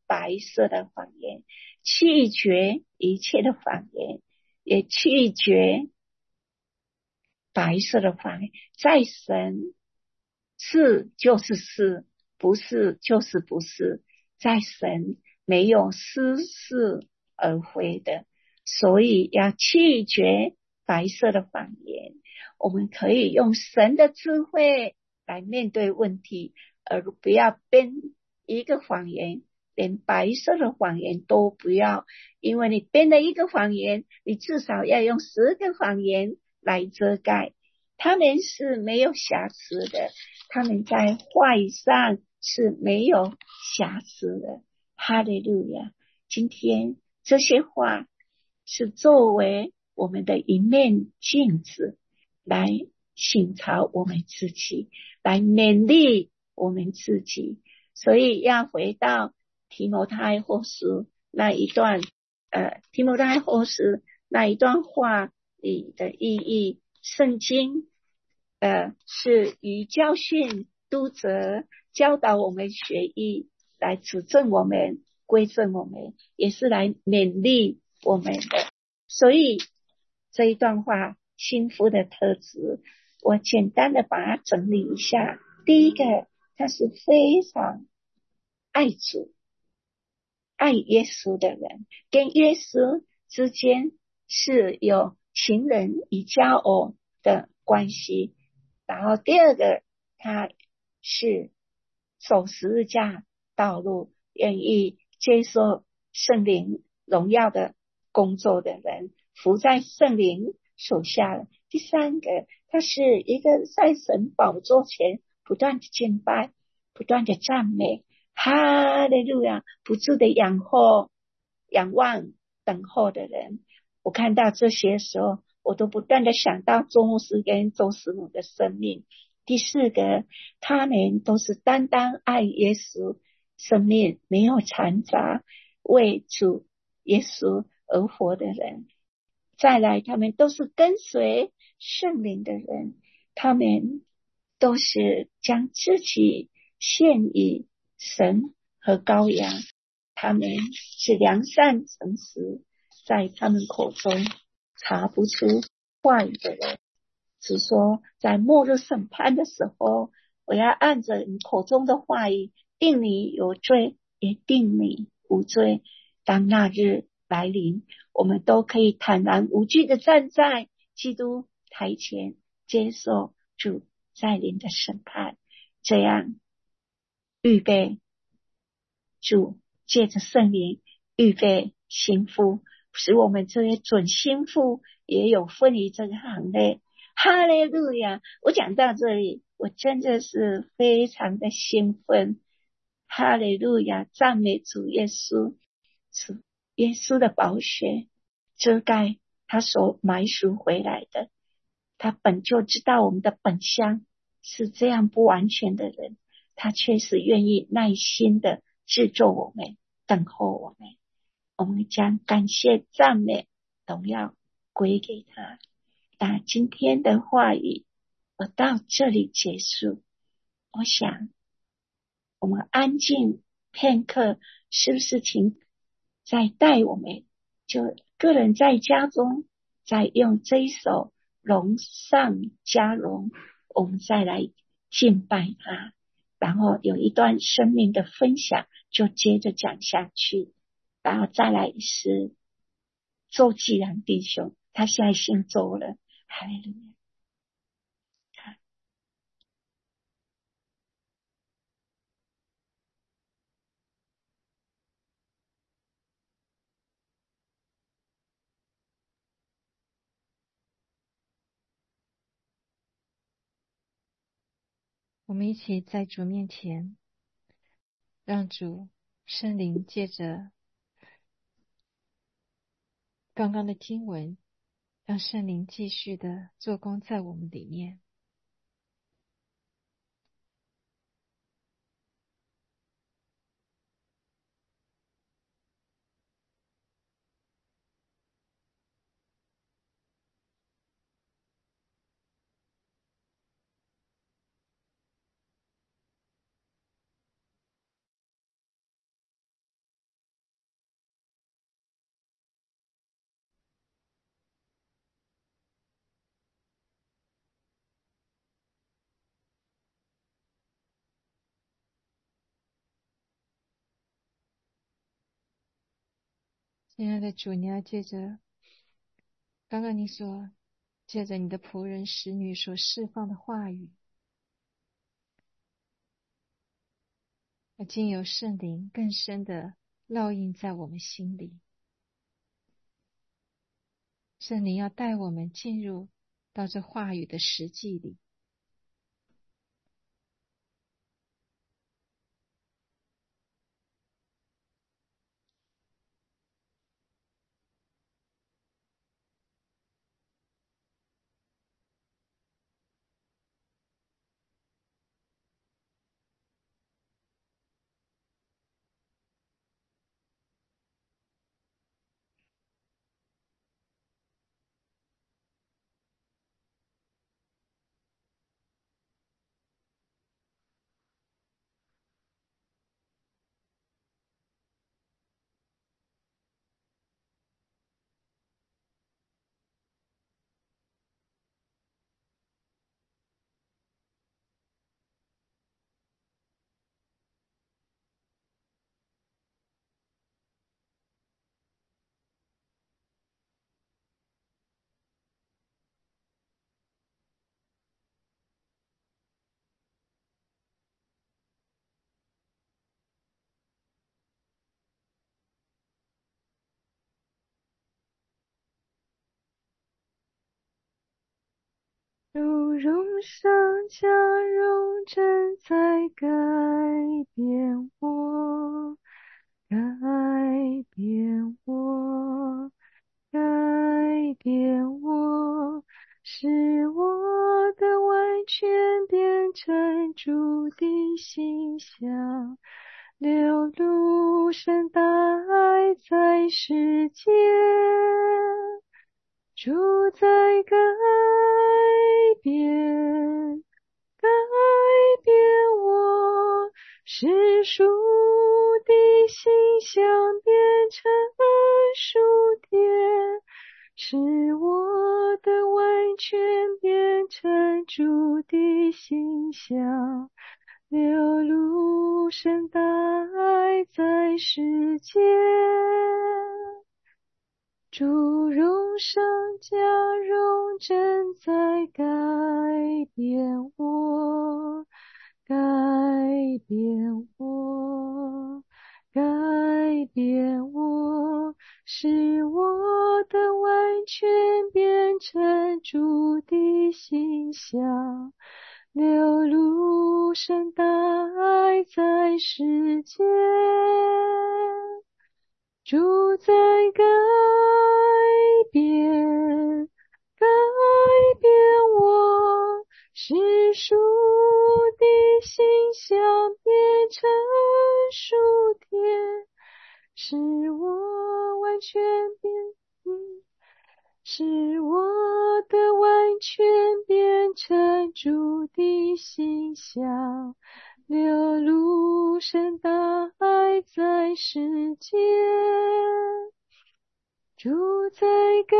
[SPEAKER 1] 白色的谎言，弃绝一切的谎言，也弃绝白色的谎言。在神是就是是，不是就是不是，在神没有似是而非的，所以要弃绝白色的谎言。我们可以用神的智慧来面对问题，而不要编一个谎言，连白色的谎言都不要。因为你编了一个谎言，你至少要用10个谎言来遮盖。他们是没有瑕疵的，他们在话语上是没有瑕疵的。哈利路亚！今天这些话是作为我们的一面镜子，来省察我们自己，来勉励我们自己。所以要回到提摩太后书那一段，提摩太后书那一段话里的意义。圣经是以教训、督责、教导我们学艺，来指正我们、规正我们，也是来勉励我们的。所以这一段话，幸福的特质，我简单的把它整理一下。第一个，他是非常爱主、爱耶稣的人，跟耶稣之间是有情人与交偶的关系。然后第二个，他是走十字架道路，愿意接受圣灵荣耀的工作的人，服在圣灵手下了。第三个，他是一个在神宝座前不断的敬拜，不断的赞美，哈利路亚，不住的仰望等候的人。我看到这些时候，我都不断的想到周牧师跟周师母的生命。第四个，他们都是单单爱耶稣，生命没有掺杂，为主耶稣而活的人。再来，他们都是跟随圣灵的人，他们都是将自己献于神和羔羊，他们是良善诚实，在他们口中查不出话语的人。只说在末日审判的时候，我要按着你口中的话语，定你有罪，也定你无罪。当那日来临，我们都可以坦然无惧的站在基督台前，接受主在临的审判。这样预备主借着圣灵预备心腹，使我们这些准心腹也有份于这个行列。哈利路亚！我讲到这里，我真的是非常的兴奋。哈利路亚！赞美主耶稣，主耶稣的宝血遮盖他所埋赎回来的。他本就知道我们的本相是这样不完全的人，他确实愿意耐心的制作我们，等候我们。我们将感谢、赞美、荣耀归给他。那今天的话语我到这里结束。我想我们安静片刻，是不是请再带我们就个人在家中再用这一首荣上加荣，我们再来敬拜他，然后有一段生命的分享就接着讲下去。然后再来是周继然弟兄，他现在姓周了。哈利路亚。
[SPEAKER 2] 我们一起在主面前，让主圣灵借着刚刚的经文，让圣灵继续的做工在我们里面。 亲爱的主，你要借着刚刚你所借着你的仆人使女所释放的话语，要经由圣灵更深的烙印在我们心里。圣灵要带我们进入到这话语的实际里。如荣上加荣正在改变我，改变我，改变我，使我的完全变成主的形象，流露神大爱在世间。主在改变，改变我，使属的形象变成属天，使我的完全变成主的形象，流露神大爱在世间。主荣上加荣正在改变我，改变我，改变我，使我的完全变成主的形象，流露神大爱在世间。主在改变，改变我，使属的形象变成属天，使我完全变，使我的完全变成主的形象，流露神大爱在世间。主在改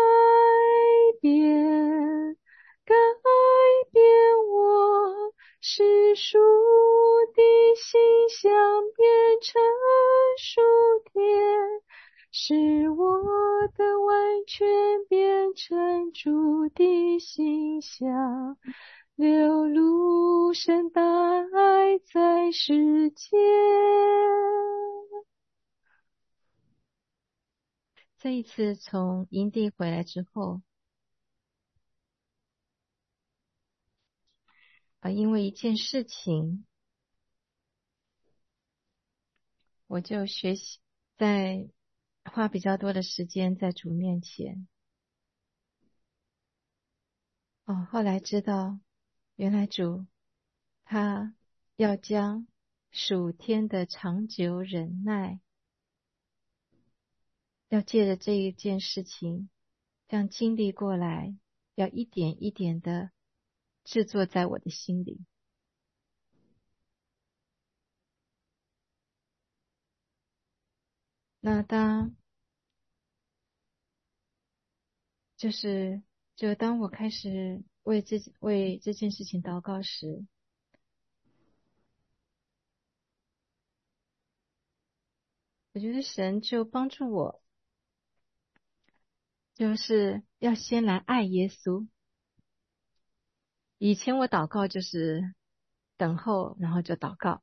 [SPEAKER 2] 变，改变我，使属的形象变成属天，使我的完全变成主的形象，流露神大爱在世间。这一次从营地回来之后，因为一件事情，我就学习在花比较多的时间在主面前。后来知道，原来主他要将属天的长久忍耐，要借着这一件事情，这样经历过来，要一点一点的制作在我的心里。那当我开始为这件事情祷告时，我觉得神就帮助我就是要先来爱耶稣。以前我祷告就是等候，然后就祷告，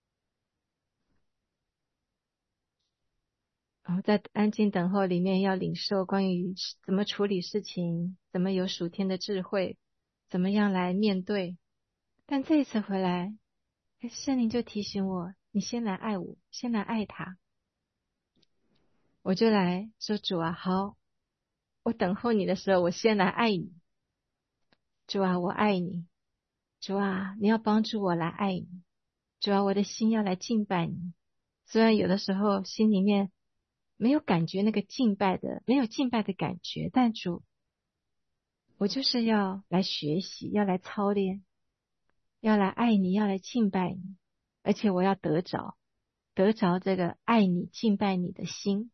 [SPEAKER 2] 然后在安静等候里面要领受关于怎么处理事情，怎么有属天的智慧，怎么样来面对。但这一次回来，圣灵就提醒我，你先来爱我，先来爱他。我就来说，主啊，好，我等候你的时候，我先来爱你。主啊，我爱你。主啊，你要帮助我来爱你。主啊，我的心要来敬拜你。虽然有的时候心里面没有感觉那个敬拜的，没有敬拜的感觉，但主，我就是要来学习，要来操练，要来爱你，要来敬拜你，而且我要得着这个爱你、敬拜你的心。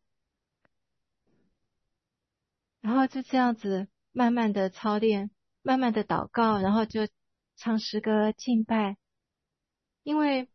[SPEAKER 2] 然后就这样子慢慢的操练，慢慢的祷告，然后就唱诗歌敬拜。因为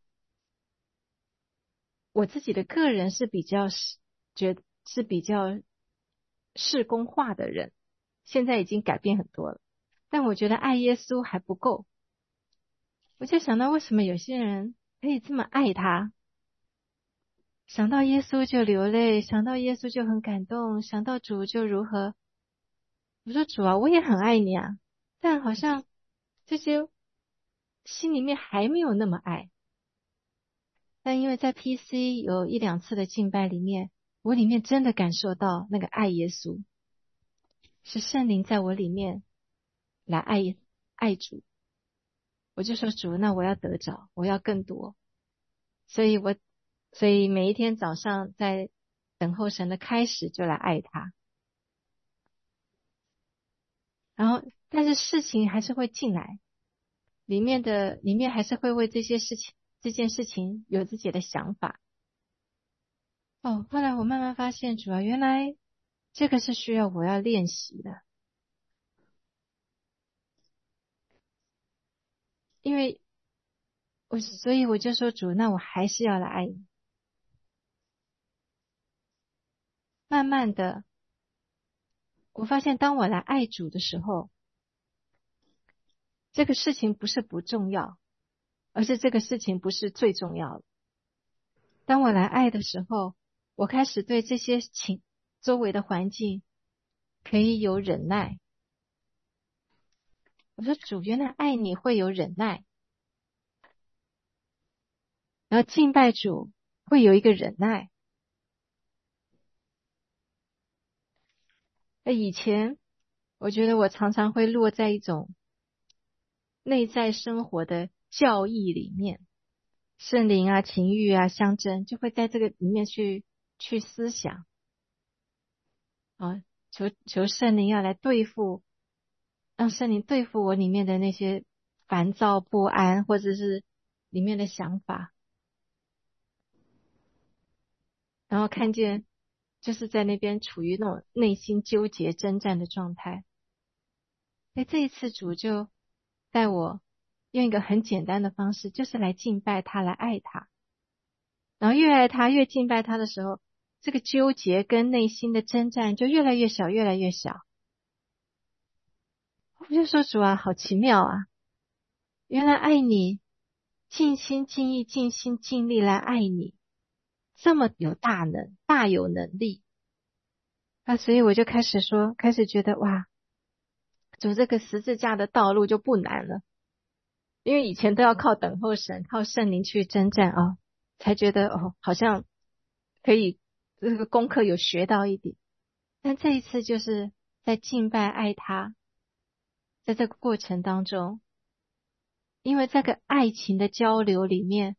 [SPEAKER 2] 我自己的个人是比较是比较事工化的人，现在已经改变很多了，但我觉得爱耶稣还不够。我就想到为什么有些人可以这么爱他，想到耶稣就流泪，想到耶稣就很感动，想到主就如何。我说主啊，我也很爱你啊，但好像这些心里面还没有那么爱。但因为在 PC 有一两次的敬拜里面，我里面真的感受到那个爱耶稣，是圣灵在我里面来爱主。我就说主，那我要得着，我要更多。所以每一天早上在等候神的开始就来爱他。然后但是事情还是会进来，里面还是会为这件事情有自己的想法。后来我慢慢发现，主要原来这个是需要我要练习的。因为所以我就说主，那我还是要来爱你。慢慢的，我发现当我来爱主的时候，这个事情不是不重要，而是这个事情不是最重要的。当我来爱的时候，我开始对这些周围的环境可以有忍耐。我说主，原来爱你会有忍耐，然后敬拜主会有一个忍耐。以前我觉得我常常会落在一种内在生活的教义里面，圣灵啊、情欲啊、相争，就会在这个里面去思想啊，求圣灵要来对付，让圣灵对付我里面的那些烦躁不安，或者是里面的想法，然后看见就是在那边处于那种内心纠结征战的状态。这一次主就带我用一个很简单的方式，就是来敬拜他，来爱他。然后越爱他，越敬拜他的时候，这个纠结跟内心的征战就越来越小，越来越小。我就说主啊，好奇妙啊！原来爱你，尽心尽意、尽心尽力来爱你，这么有大有能力。所以我就开始说，开始觉得哇，走这个十字架的道路就不难了。因为以前都要靠等候神，靠圣灵去征战啊，才觉得好像可以这个功课有学到一点。但这一次就是在敬拜爱他，在这个过程当中，因为这个爱情的交流里面，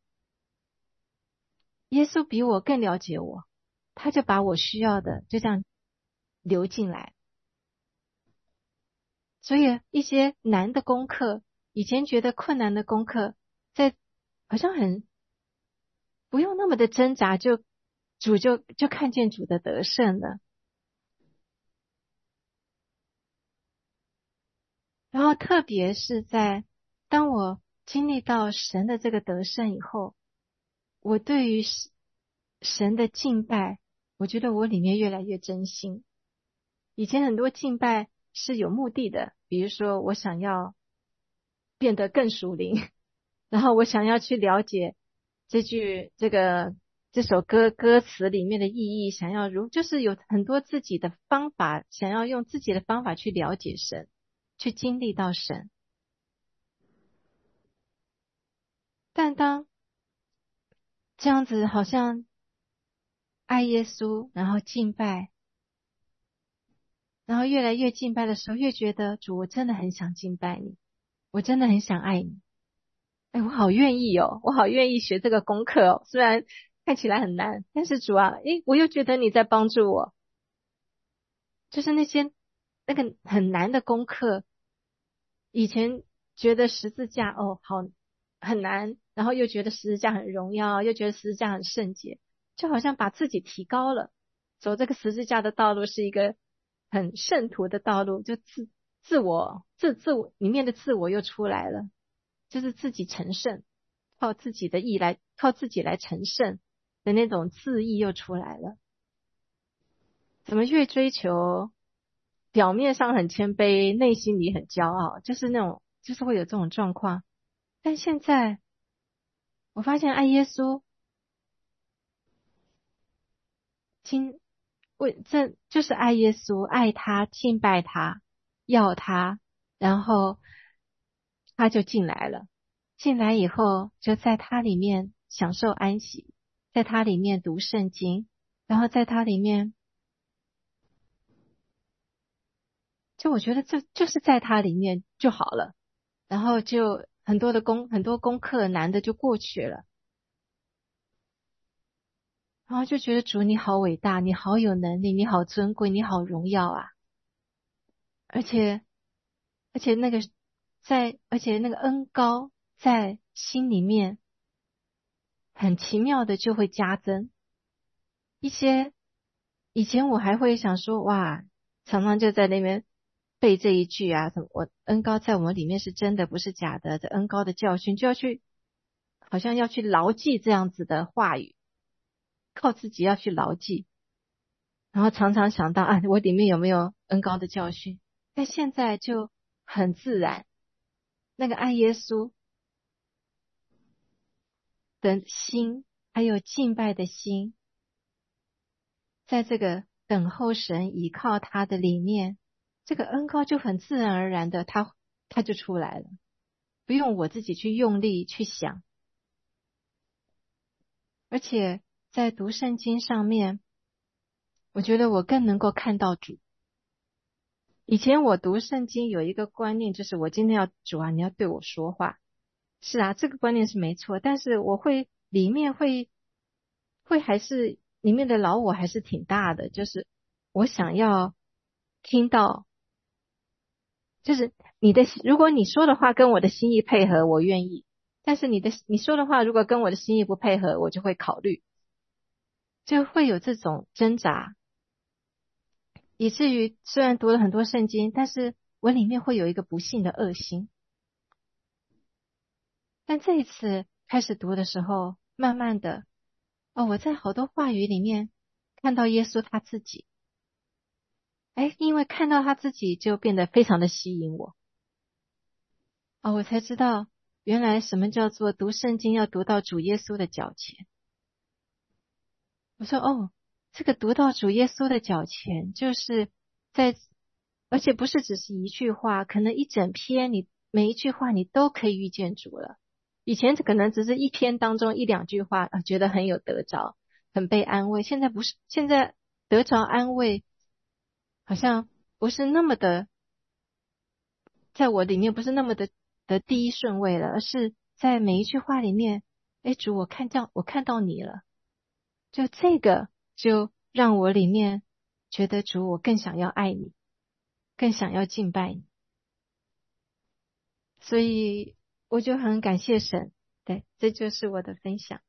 [SPEAKER 2] 耶稣比我更了解我，他就把我需要的就这样流进来。所以一些难的功课，以前觉得困难的功课，在好像不用那么的挣扎，主就看见主的得胜了。然后特别是当我经历到神的这个得胜以后，我对于神的敬拜，我觉得我里面越来越真心。 以前很多敬拜是有目的的，比如说我想要变得更属灵，然后我想要去了解这首歌词里面的意义，想要就是有很多自己的方法，想要用自己的方法去了解神，去经历到神。但当这样子好像爱耶稣，然后敬拜，然后越来越敬拜的时候，越觉得主，我真的很想敬拜你，我真的很想爱你。哎，我好愿意哦，我好愿意学这个功课哦，虽然看起来很难，但是主啊，诶，我又觉得你在帮助我，就是那个很难的功课，以前觉得十字架哦好很难，然后又觉得十字架很荣耀，又觉得十字架很圣洁，就好像把自己提高了，走这个十字架的道路是一个很圣徒的道路，就自我里面的自我又出来了，就是自己成圣，靠自己来成圣的那种自义又出来了。怎么越追求表面上很谦卑，内心里很骄傲，就是那种就是会有这种状况。但现在我发现爱耶稣，亲，这就是爱耶稣，爱他，敬拜他，要他，然后他就进来了。进来以后，就在他里面享受安息，在他里面读圣经，然后在他里面，就我觉得这就是在他里面就好了。然后就很多功课难的就过去了，然后就觉得主你好伟大，你好有能力，你好尊贵，你好荣耀啊！而且而且那个而且那个恩高在心里面很奇妙的就会加增一些。以前我还会想说，哇，常常就在那边背这一句啊，什么我恩高在我们里面是真的，不是假的，这恩高的教训就要去，好像要去牢记这样子的话语，靠自己要去牢记，然后常常想到啊，我里面有没有恩高的教训？但现在就很自然，那个爱耶稣的心，还有敬拜的心，在这个等候神、依靠他的里面，这个恩高就很自然而然的，他就出来了，不用我自己去用力去想。而且在读圣经上面，我觉得我更能够看到主。以前我读圣经有一个观念，就是我今天要主啊，你要对我说话。是啊，这个观念是没错，但是里面会还是里面的老我还是挺大的，就是我想要听到，就是如果你说的话跟我的心意配合，我愿意；但是你说的话如果跟我的心意不配合，我就会考虑，就会有这种挣扎，以至于虽然读了很多圣经，但是我里面会有一个不幸的恶心。但这一次开始读的时候，慢慢的，哦，我在好多话语里面看到耶稣他自己，哎，因为看到他自己就变得非常的吸引我，哦，我才知道原来什么叫做读圣经要读到主耶稣的脚前。我说哦，这个读到主耶稣的脚前，就是在，而且不是只是一句话，可能一整篇你每一句话你都可以遇见主了。以前可能只是一篇当中一两句话啊，觉得很有得着，很被安慰。现在不是，现在得着安慰，好像不是那么的，在我里面不是那么的第一顺位了，而是在每一句话里面，哎，主，我看到你了。就这个，就让我里面觉得主，我更想要爱你，更想要敬拜你，所以我就很感谢神。对，这就是我的分享。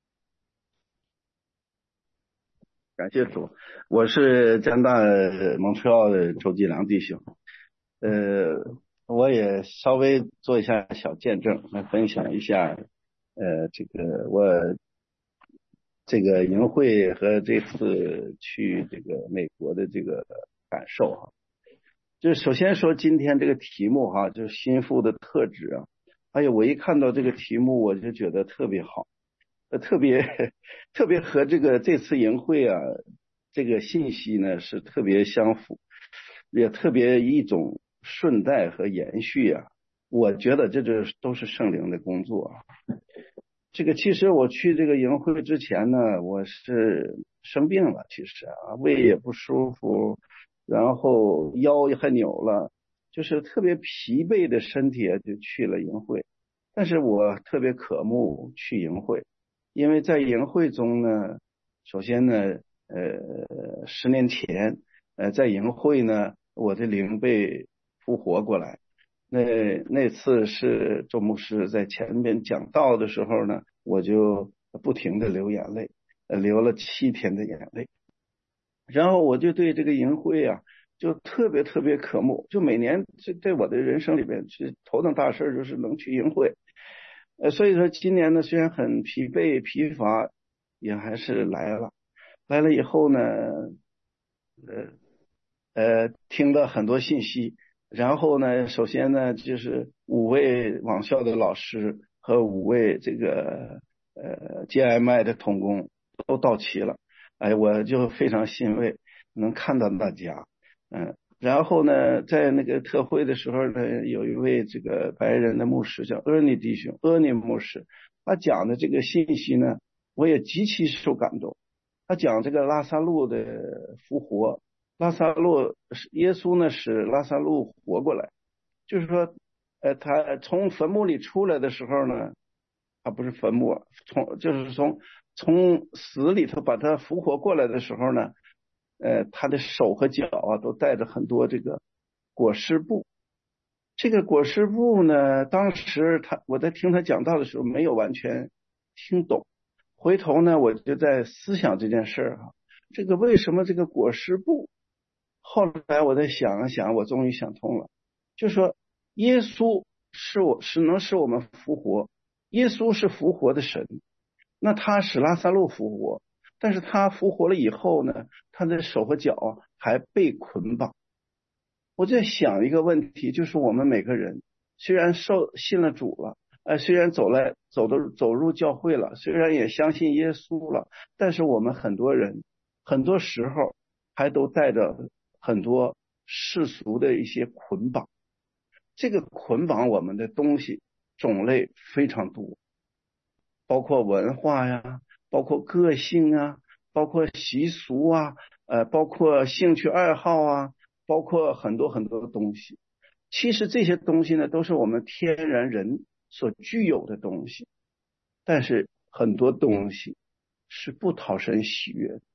[SPEAKER 3] 感谢主，我是加拿大蒙特利尔的周继良弟兄，我也稍微做一下小见证，来分享一下，这个我这个营会和这次去这个美国的这个感受哈。就是首先说今天这个题目哈，就是心腹的特质啊。哎呀，我一看到这个题目我就觉得特别好，特别特别和这次营会啊，这个信息呢是特别相符，也特别一种顺带和延续啊。我觉得这都是圣灵的工作啊。这个其实我去这个营会之前呢，我是生病了，其实啊，胃也不舒服，然后腰也还扭了，就是特别疲惫的身体就去了营会。但是我特别渴慕去营会，因为在营会中呢，首先呢，10年前，在营会呢，我的灵被复活过来。那次是周牧师在前面讲道的时候呢，我就不停的流眼泪，流了7天的眼泪。然后我就对这个营会啊，就特别特别渴慕，就每年在我的人生里边，是头等大事就是能去营会。所以说今年呢，虽然很疲惫疲乏，也还是来了。来了以后呢，听了很多信息，然后呢，首先呢，就是5位网校的老师和5位这个GMI 的同工都到齐了，哎，我就非常欣慰，能看到大家，然后呢，在那个特会的时候呢，有一位这个白人的牧师叫阿尼弟兄，阿尼牧师，他讲的这个信息呢，我也极其受感动。他讲这个拉撒路的复活，拉萨路耶稣呢使拉萨路活过来，就是说，他从坟墓里出来的时候呢，他不是坟墓，就是从死里头把他复活过来的时候呢，他的手和脚啊都带着很多这个裹尸布。这个裹尸布呢，当时我在听他讲道的时候没有完全听懂，回头呢我就在思想这件事啊，这个为什么这个裹尸布？后来我再想一想，我终于想通了，就是说耶稣能使我们复活，耶稣是复活的神，那他使拉撒路复活，但是他复活了以后呢，他的手和脚还被捆绑。我在想一个问题，就是我们每个人虽然信了主了，虽然走入教会了，虽然也相信耶稣了，但是我们很多人很多时候还都带着很多世俗的一些捆绑。这个捆绑我们的东西种类非常多，包括文化呀，包括个性啊，包括习俗啊，包括兴趣爱好啊，包括很多很多的东西。其实这些东西呢，都是我们天然人所具有的东西，但是很多东西是不讨神喜悦的。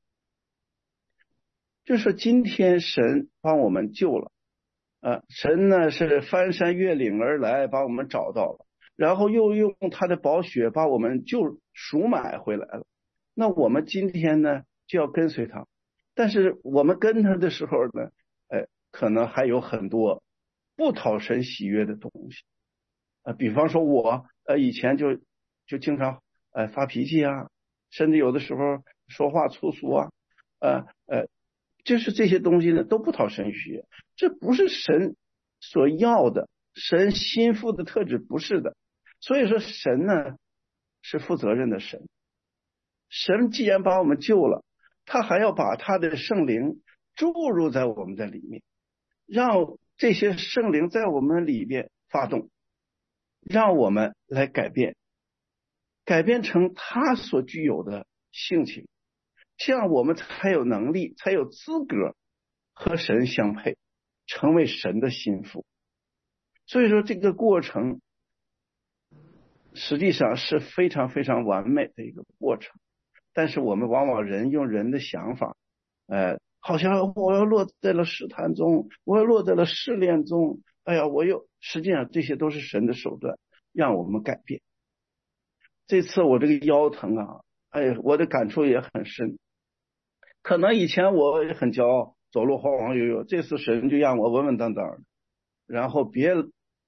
[SPEAKER 3] 就是今天神帮我们救了，神呢是翻山越岭而来，把我们找到了，然后又用他的宝血把我们赎买回来了。那我们今天呢就要跟随他，但是我们跟他的时候呢，可能还有很多不讨神喜悦的东西，比方说我以前就经常发脾气啊，甚至有的时候说话粗俗啊，就是这些东西呢都不讨神喜悦，这不是神所要的，神心腹的特质不是的。所以说神呢是负责任的神，神既然把我们救了，他还要把他的圣灵注入在我们的里面，让这些圣灵在我们里面发动，让我们来改变成他所具有的性情，这样我们才有能力，才有资格和神相配，成为神的心腹。所以说这个过程实际上是非常非常完美的一个过程，但是我们往往用人的想法，好像我要落在了试探中，我要落在了试炼中，实际上这些都是神的手段，让我们改变。这次我这个腰疼啊，我的感触也很深。可能以前我也很骄傲，走路晃晃悠悠，这次神就让我稳稳当当的，然后别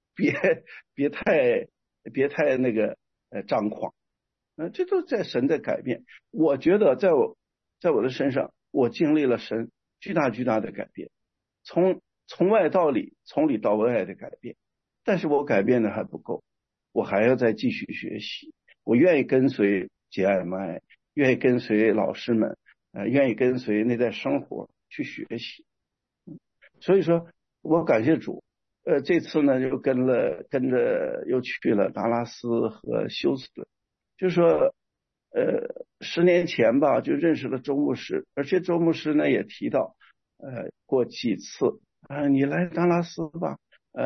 [SPEAKER 3] 太那个张狂，这都在神的改变。我觉得在我的身上，我经历了神巨大的改变。 从外到里，从里到外的改变。但是我改变的还不够，我还要再继续学习。我愿意跟随 GMI， 愿意跟随老师们，愿意跟随内在生活去学习。所以说我感谢主。这次呢就跟着又去了达拉斯和休斯顿，就是说10年前吧就认识了周牧师，而且周牧师呢也提到过几次你来达拉斯吧，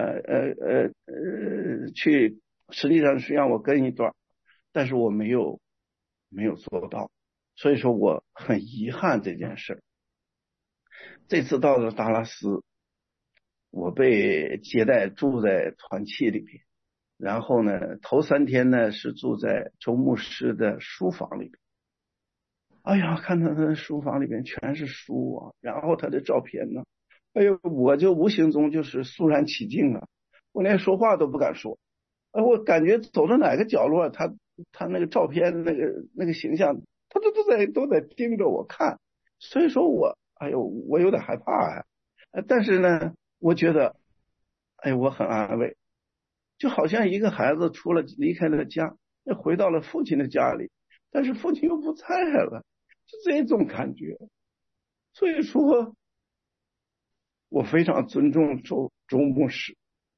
[SPEAKER 3] 去，实际上是让我跟一段，但是我没有做到，所以说我很遗憾这件事。这次到了达拉斯，我被接待住在团契里边，然后呢头3天呢是住在周牧师的书房里边。哎呀，看到他的书房里面全是书啊，然后他的照片呢，哎呦，我就无形中就是肃然起敬啊，我连说话都不敢说。我感觉走到哪个角落，他那个照片那个形象，他都在盯着我看，所以说哎呦，我有点害怕呀。但是呢，我觉得，哎，我很安慰，就好像一个孩子离开了家，回到了父亲的家里，但是父亲又不在了，就这种感觉。所以说，我非常尊重周牧师。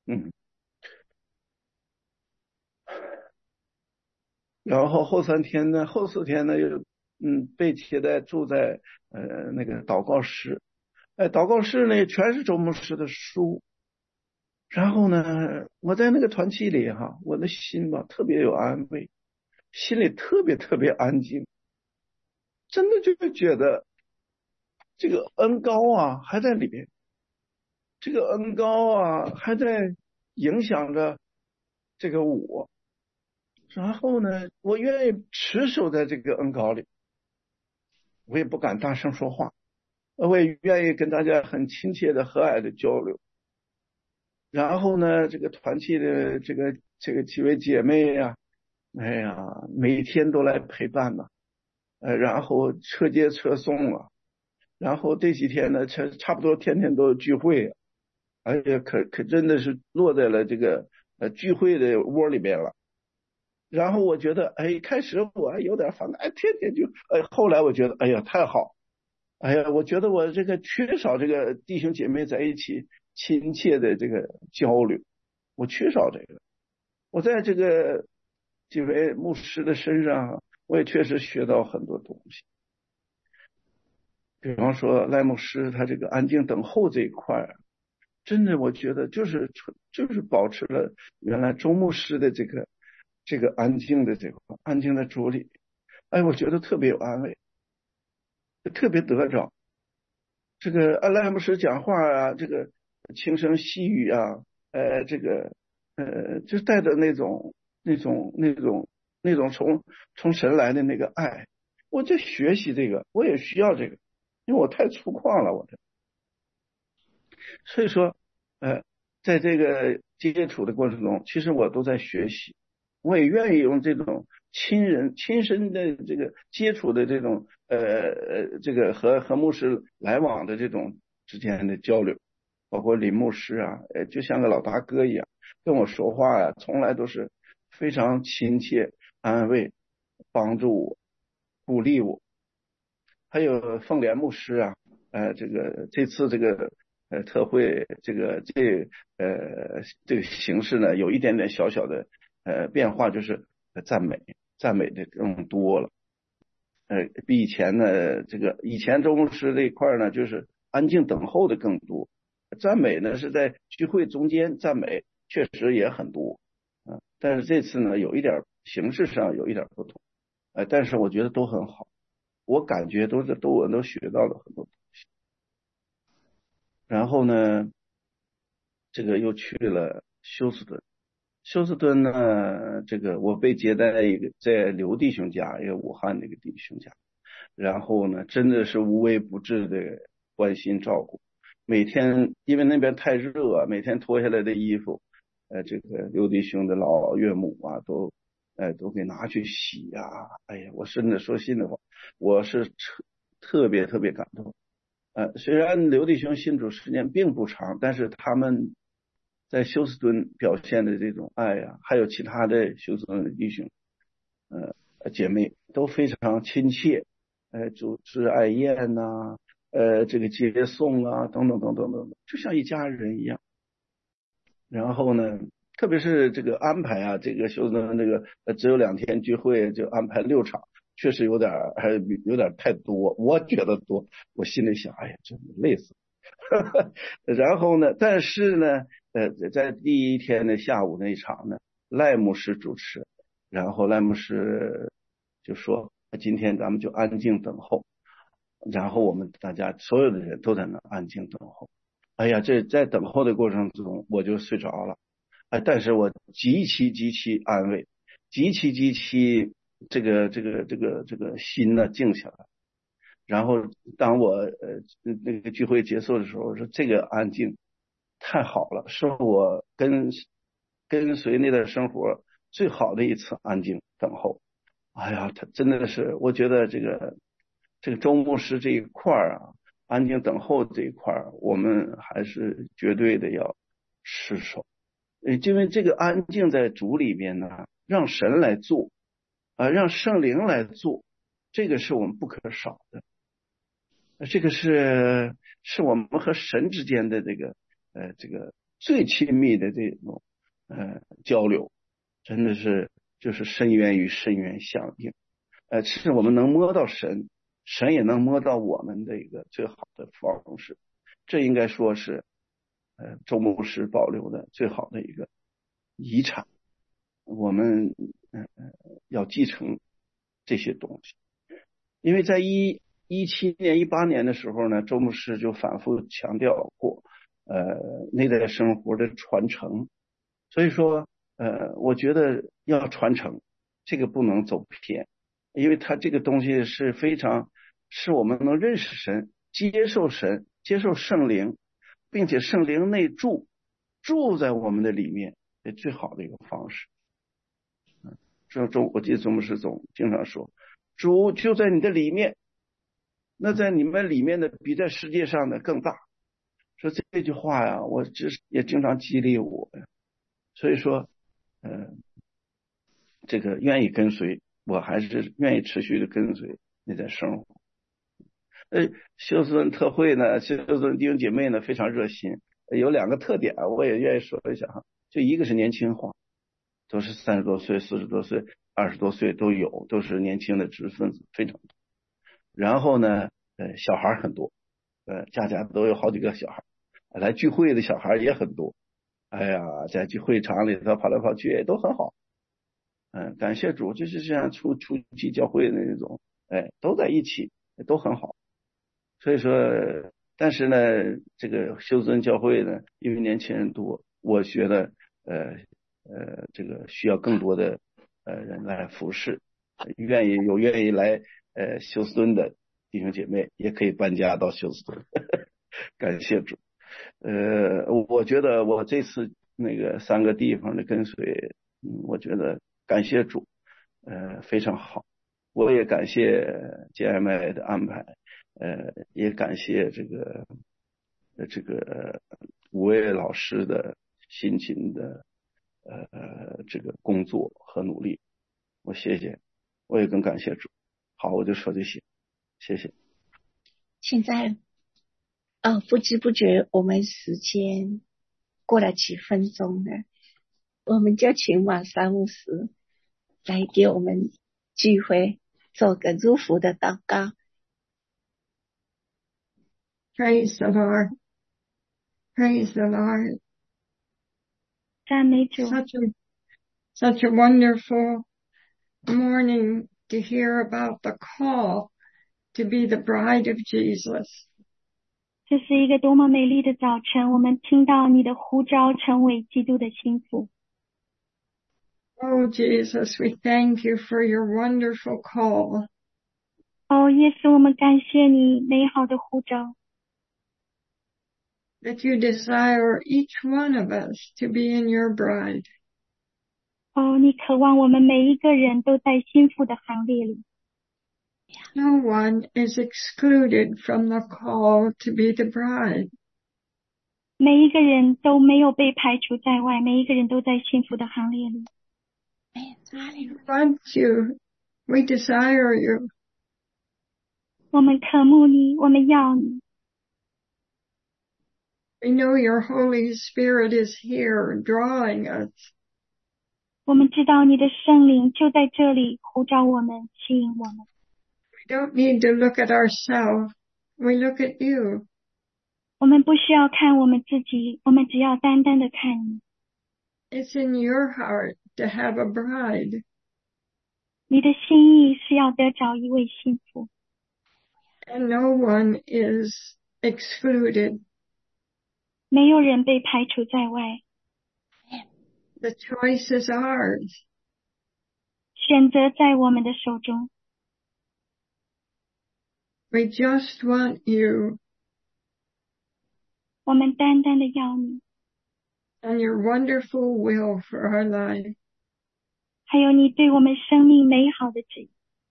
[SPEAKER 3] 然后后4天呢又被接待住在那个祷告室。祷告室呢全是周牧师的书。然后呢我在那个团契里我的心吧特别有安慰，心里特别安静，真的就觉得这个恩膏还在里边，这个恩膏还在影响着这个我。然后呢我愿意持守在这个恩膏里，我也不敢大声说话，我也愿意跟大家很亲切的和蔼的交流。然后呢这个团契的这个几位姐妹哎呀每天都来陪伴嘛，然后车接车送啊，然后这几天呢差不多天天都有聚会，而且可真的是落在了这个聚会的窝里边了。然后我觉得开始我还有点反感，天天就后来我觉得哎呀太好，哎呀我觉得我这个缺少这个弟兄姐妹在一起亲切的这个交流，我缺少这个。我在这个几位牧师的身上我也确实学到很多东西。比方说赖牧师他这个安静等候这一块，真的我觉得就是保持了原来周牧师的这个安静的这块，安静的主理，我觉得特别有安慰，特别得着。这个赖牧师讲话这个轻声细语这个就带着那种从神来的那个爱。我就学习这个，我也需要这个，因为我太粗犷了，所以说在这个接触的过程中，其实我都在学习，我也愿意用这种亲身的这个接触的这种这个和牧师来往的这种之间的交流，包括林牧师就像个老大哥一样跟我说话从来都是非常亲切、安慰、帮助我、鼓励我。还有凤莲牧师这次这个特会这个形式呢有一点点小小的变化，就是赞美的更多了。比以前呢以前周牧师这一块呢就是安静等候的更多，赞美呢是在聚会中间赞美，确实也很多但是这次呢有一点形式上有一点不同，但是我觉得都很好，我感觉我都学到了很多东西。然后呢这个又去了休斯顿呢这个我被接待在刘弟兄家，一个武汉的一个弟兄家，然后呢真的是无微不至的关心照顾，每天因为那边太热每天脱下来的衣服这个刘弟兄的老岳母都给拿去洗哎呀我真的说心里话，我是特别感动。 虽然刘弟兄信主时间并不长，但是他们在休斯敦表现的这种爱呀，还有其他的休斯敦的弟兄姐妹都非常亲切，组织爱宴呐、这个接送啊，等等等等等等，就像一家人一样。然后呢，特别是这个安排啊，这个休斯顿这个只有2天聚会就安排6场，确实还有点太多，我觉得多，我心里想，哎呀，真的累死。然后呢，但是呢，在第一天的下午那一场呢，赖牧师主持，然后赖牧师就说，今天咱们就安静等候，然后我们大家所有的人都在那安静等候。哎呀，这在等候的过程中我就睡着了，但是我极其安慰，极其这个心呢静下来。然后当我那个聚会结束的时候，我说这个安静太好了，是我跟随那段生活最好的一次安静等候。哎呀，他真的是，我觉得这个周牧师这一块啊，安静等候这一块，我们还是绝对的要持守。因为这个安静在主里面呢，让神来做让圣灵来做，这个是我们不可少的。这个是我们和神之间的这个最亲密的这种交流，真的是就是深渊与深渊相应，是我们能摸到神，神也能摸到我们的一个最好的方式。这应该说是周牧师保留的最好的一个遗产，我们要继承这些东西。因为在17年、18年的时候呢，周牧师就反复强调过，那代生活的传承。所以说，我觉得要传承，这个不能走偏，因为它这个东西是非常，是我们能认识神、接受神、接受圣灵，并且圣灵内住在我们的里面，最好的一个方式。我记得周牧师总经常说，主就在你的里面。那在你们里面的比在世界上的更大，说这句话呀，我也经常激励我呀。所以说，这个愿意跟随，我还是愿意持续的跟随你在生活。休斯顿特会呢，休斯顿弟兄姐妹呢非常热心，有2个特点，我也愿意说一下哈。就一个是年轻化，都是30多岁、40多岁、20多岁都有，都是年轻的知识分子，非常多。然后呢，小孩很多，家都有好几个小孩，来聚会的小孩也很多。哎呀，在聚会场里头跑来跑去都很好。感谢主，就是像初期教会的那种，都在一起，都很好。所以说，但是呢，这个休斯顿教会呢，因为年轻人多，我觉得这个需要更多的人来服侍，愿意来休斯顿的弟兄姐妹也可以搬家到休斯顿。感谢主。我觉得我这次那个3个地方的跟随，我觉得感谢主，非常好。我也感谢 JMI 的安排，也感谢这个5位老师的辛勤的这个工作和努力，我谢谢，我也更感谢主。好，我就说这些，谢谢。
[SPEAKER 1] 现在不知不觉我们时间过了几分钟了，我们就请马山牧师来给我们聚会做个祝福的祷告。
[SPEAKER 4] Praise the Lord. Praise the Lord.
[SPEAKER 2] 赞美主。
[SPEAKER 4] Such a wonderful morning to hear about the call to be the bride of Jesus.
[SPEAKER 2] 这是一个多么美丽的早晨，我们听到你的呼召，成为基督的心腹。
[SPEAKER 4] Oh, Jesus, we thank you for your wonderful call.
[SPEAKER 2] 哦，耶稣，我们感谢你美好的呼召，
[SPEAKER 4] That you desire each one of us to be in your bride.
[SPEAKER 2] 哦，你渴望我们每一个人都在心腹的行列里。
[SPEAKER 4] No one is excluded from the call to be the bride.
[SPEAKER 5] 每一个人都没有被排除在外，每一个人都在幸福的行列里。
[SPEAKER 4] We want you. We desire you.
[SPEAKER 5] 我们渴慕你，我们要你。
[SPEAKER 4] We know your Holy Spirit is here drawing us.
[SPEAKER 5] 我们知道你的圣灵就在这里呼召我们，吸引我们。
[SPEAKER 4] We don't need to look at ourselves. We look at you.
[SPEAKER 5] 我们不需要看我们自己，我们只要单单的看你。
[SPEAKER 4] It's in your heart to have a bride.
[SPEAKER 5] 你的心意是要得着一位幸福，
[SPEAKER 4] And no one is excluded.
[SPEAKER 5] 没有人被排除在外，
[SPEAKER 4] The choice is ours.
[SPEAKER 5] 选择在我们的手中。
[SPEAKER 4] We just want you
[SPEAKER 5] 我们单单的要你，
[SPEAKER 4] and your wonderful will for our life.
[SPEAKER 5] 还有你对我们生命美好的旨意。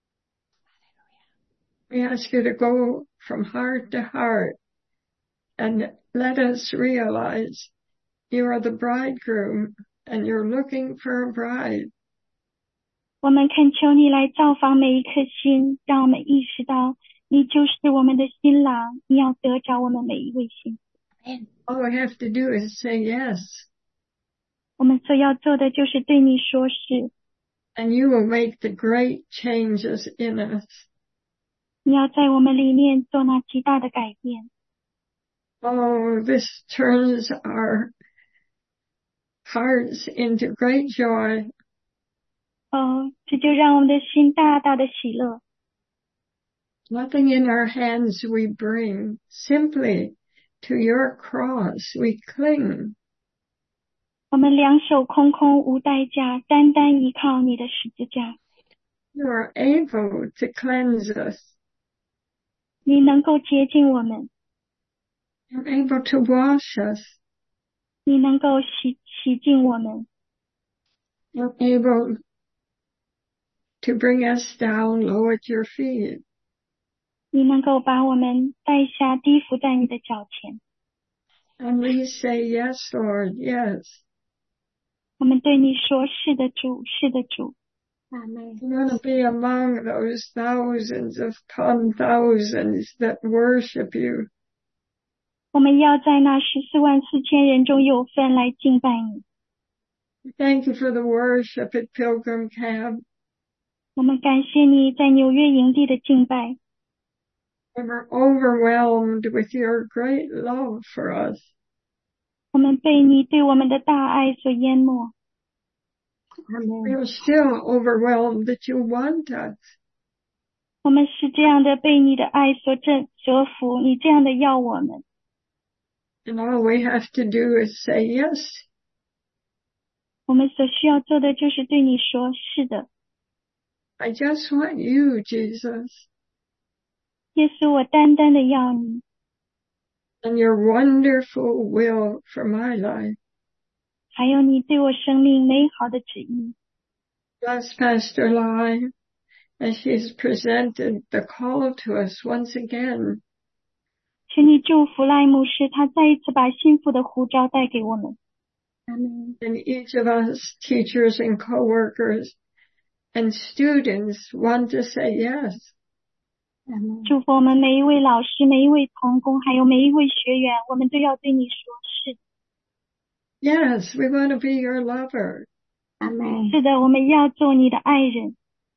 [SPEAKER 4] We ask you to go from heart to heart and let us realize you are the bridegroom and you're looking for a bride.
[SPEAKER 5] 我们恳求你来造访每一颗心，让我们意识到你就是我们的新郎，你要得着我们每一位幸福。
[SPEAKER 4] All we have to do is say yes,
[SPEAKER 5] 我们所要做的就是对你说是，
[SPEAKER 4] and you will make the great changes in us.
[SPEAKER 5] 你要在我们里面做那极大的改变。
[SPEAKER 4] Oh, this turns our hearts into great joy.
[SPEAKER 5] 哦，这就让我们的心大大的喜乐。
[SPEAKER 4] Nothing in our hands we bring, simply to your cross we cling.
[SPEAKER 5] 我们两手空空无代价，单单依靠你的十字架。
[SPEAKER 4] You are able to cleanse us.
[SPEAKER 5] 你能够洁净我们，
[SPEAKER 4] You're able to wash us.
[SPEAKER 5] 你能够洗净我们，
[SPEAKER 4] You're able to bring us down low at your feet.
[SPEAKER 5] 你能够把我们带下低伏在你的脚前。
[SPEAKER 4] And we say, yes, Lord, yes.
[SPEAKER 5] 我们对你说，是的主，是的主。
[SPEAKER 4] We want to be among those thousands upon thousands that worship you.
[SPEAKER 5] 我们要在那144000人中有份来敬拜你。
[SPEAKER 4] Thank you for the worship at Pilgrim Camp.
[SPEAKER 5] 我们感谢你在纽约营地的敬拜，
[SPEAKER 4] We were overwhelmed with your great love for us.
[SPEAKER 5] 我们被你对我们的大爱所淹没。
[SPEAKER 4] We are still overwhelmed that you want us.
[SPEAKER 5] 我们是这样的被你的爱所折服，你这样的要我们。
[SPEAKER 4] And all we have to do is say yes.
[SPEAKER 5] 我们所需要做的就是对你说，是的，
[SPEAKER 4] I just want you, Jesus,
[SPEAKER 5] 耶稣，我单单的要你，
[SPEAKER 4] and your wonderful will for my life.
[SPEAKER 5] 还有你对我生命美好的旨意。
[SPEAKER 4] Bless Pastor Lai as she has presented the call to us once again.
[SPEAKER 5] 请你祝福赖牧师，他再一次把幸福的呼召带给我们。
[SPEAKER 4] And each of us, teachers and co-workers and students, want to say yes.
[SPEAKER 5] 祝福我们每一位老师、每一位同工，还有每一位学员，我们都要对你说，是的，
[SPEAKER 4] Yes, we want to be your lover.
[SPEAKER 5] 是的，我们要做你的爱人，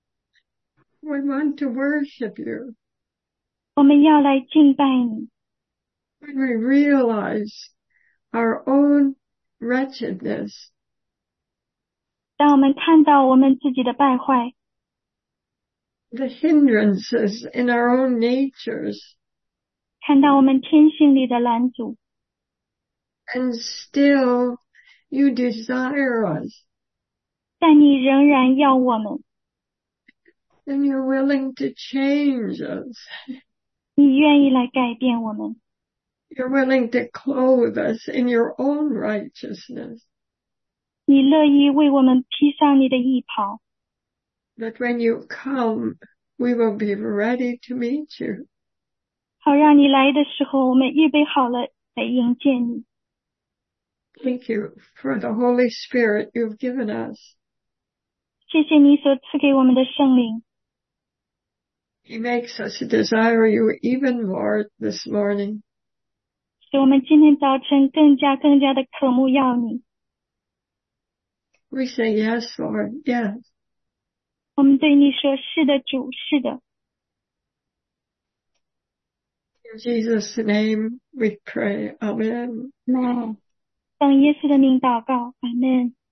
[SPEAKER 4] We want to worship you.
[SPEAKER 5] 我们要来敬拜你。
[SPEAKER 4] When we realize our own wretchedness,
[SPEAKER 5] 当我们看到我们自己的败坏，
[SPEAKER 4] the hindrances in our own natures,
[SPEAKER 5] 看到我们天性里的拦阻，
[SPEAKER 4] and still you desire us,
[SPEAKER 5] 但你仍然要我们，
[SPEAKER 4] and you're willing to change us.
[SPEAKER 5] 你愿意来改变我们，
[SPEAKER 4] You're willing to clothe us in your own righteousness.
[SPEAKER 5] 你乐意为我们披上你的义袍。
[SPEAKER 4] That when you come, we will be ready to meet you.
[SPEAKER 5] 好让你来的时候，我们预备好了来迎接你。
[SPEAKER 4] Thank you for the Holy Spirit you've given us.
[SPEAKER 5] 谢谢你所赐给我们的圣灵，
[SPEAKER 4] He makes us desire you even more this morning.
[SPEAKER 5] 使我们今天早晨更加的渴慕要你。
[SPEAKER 4] We say, yes, Lord, yes.
[SPEAKER 5] 我们对你说，是的，主，是的。
[SPEAKER 4] In Jesus' name we pray. Amen.
[SPEAKER 5] 奉耶稣的名祷告，阿们。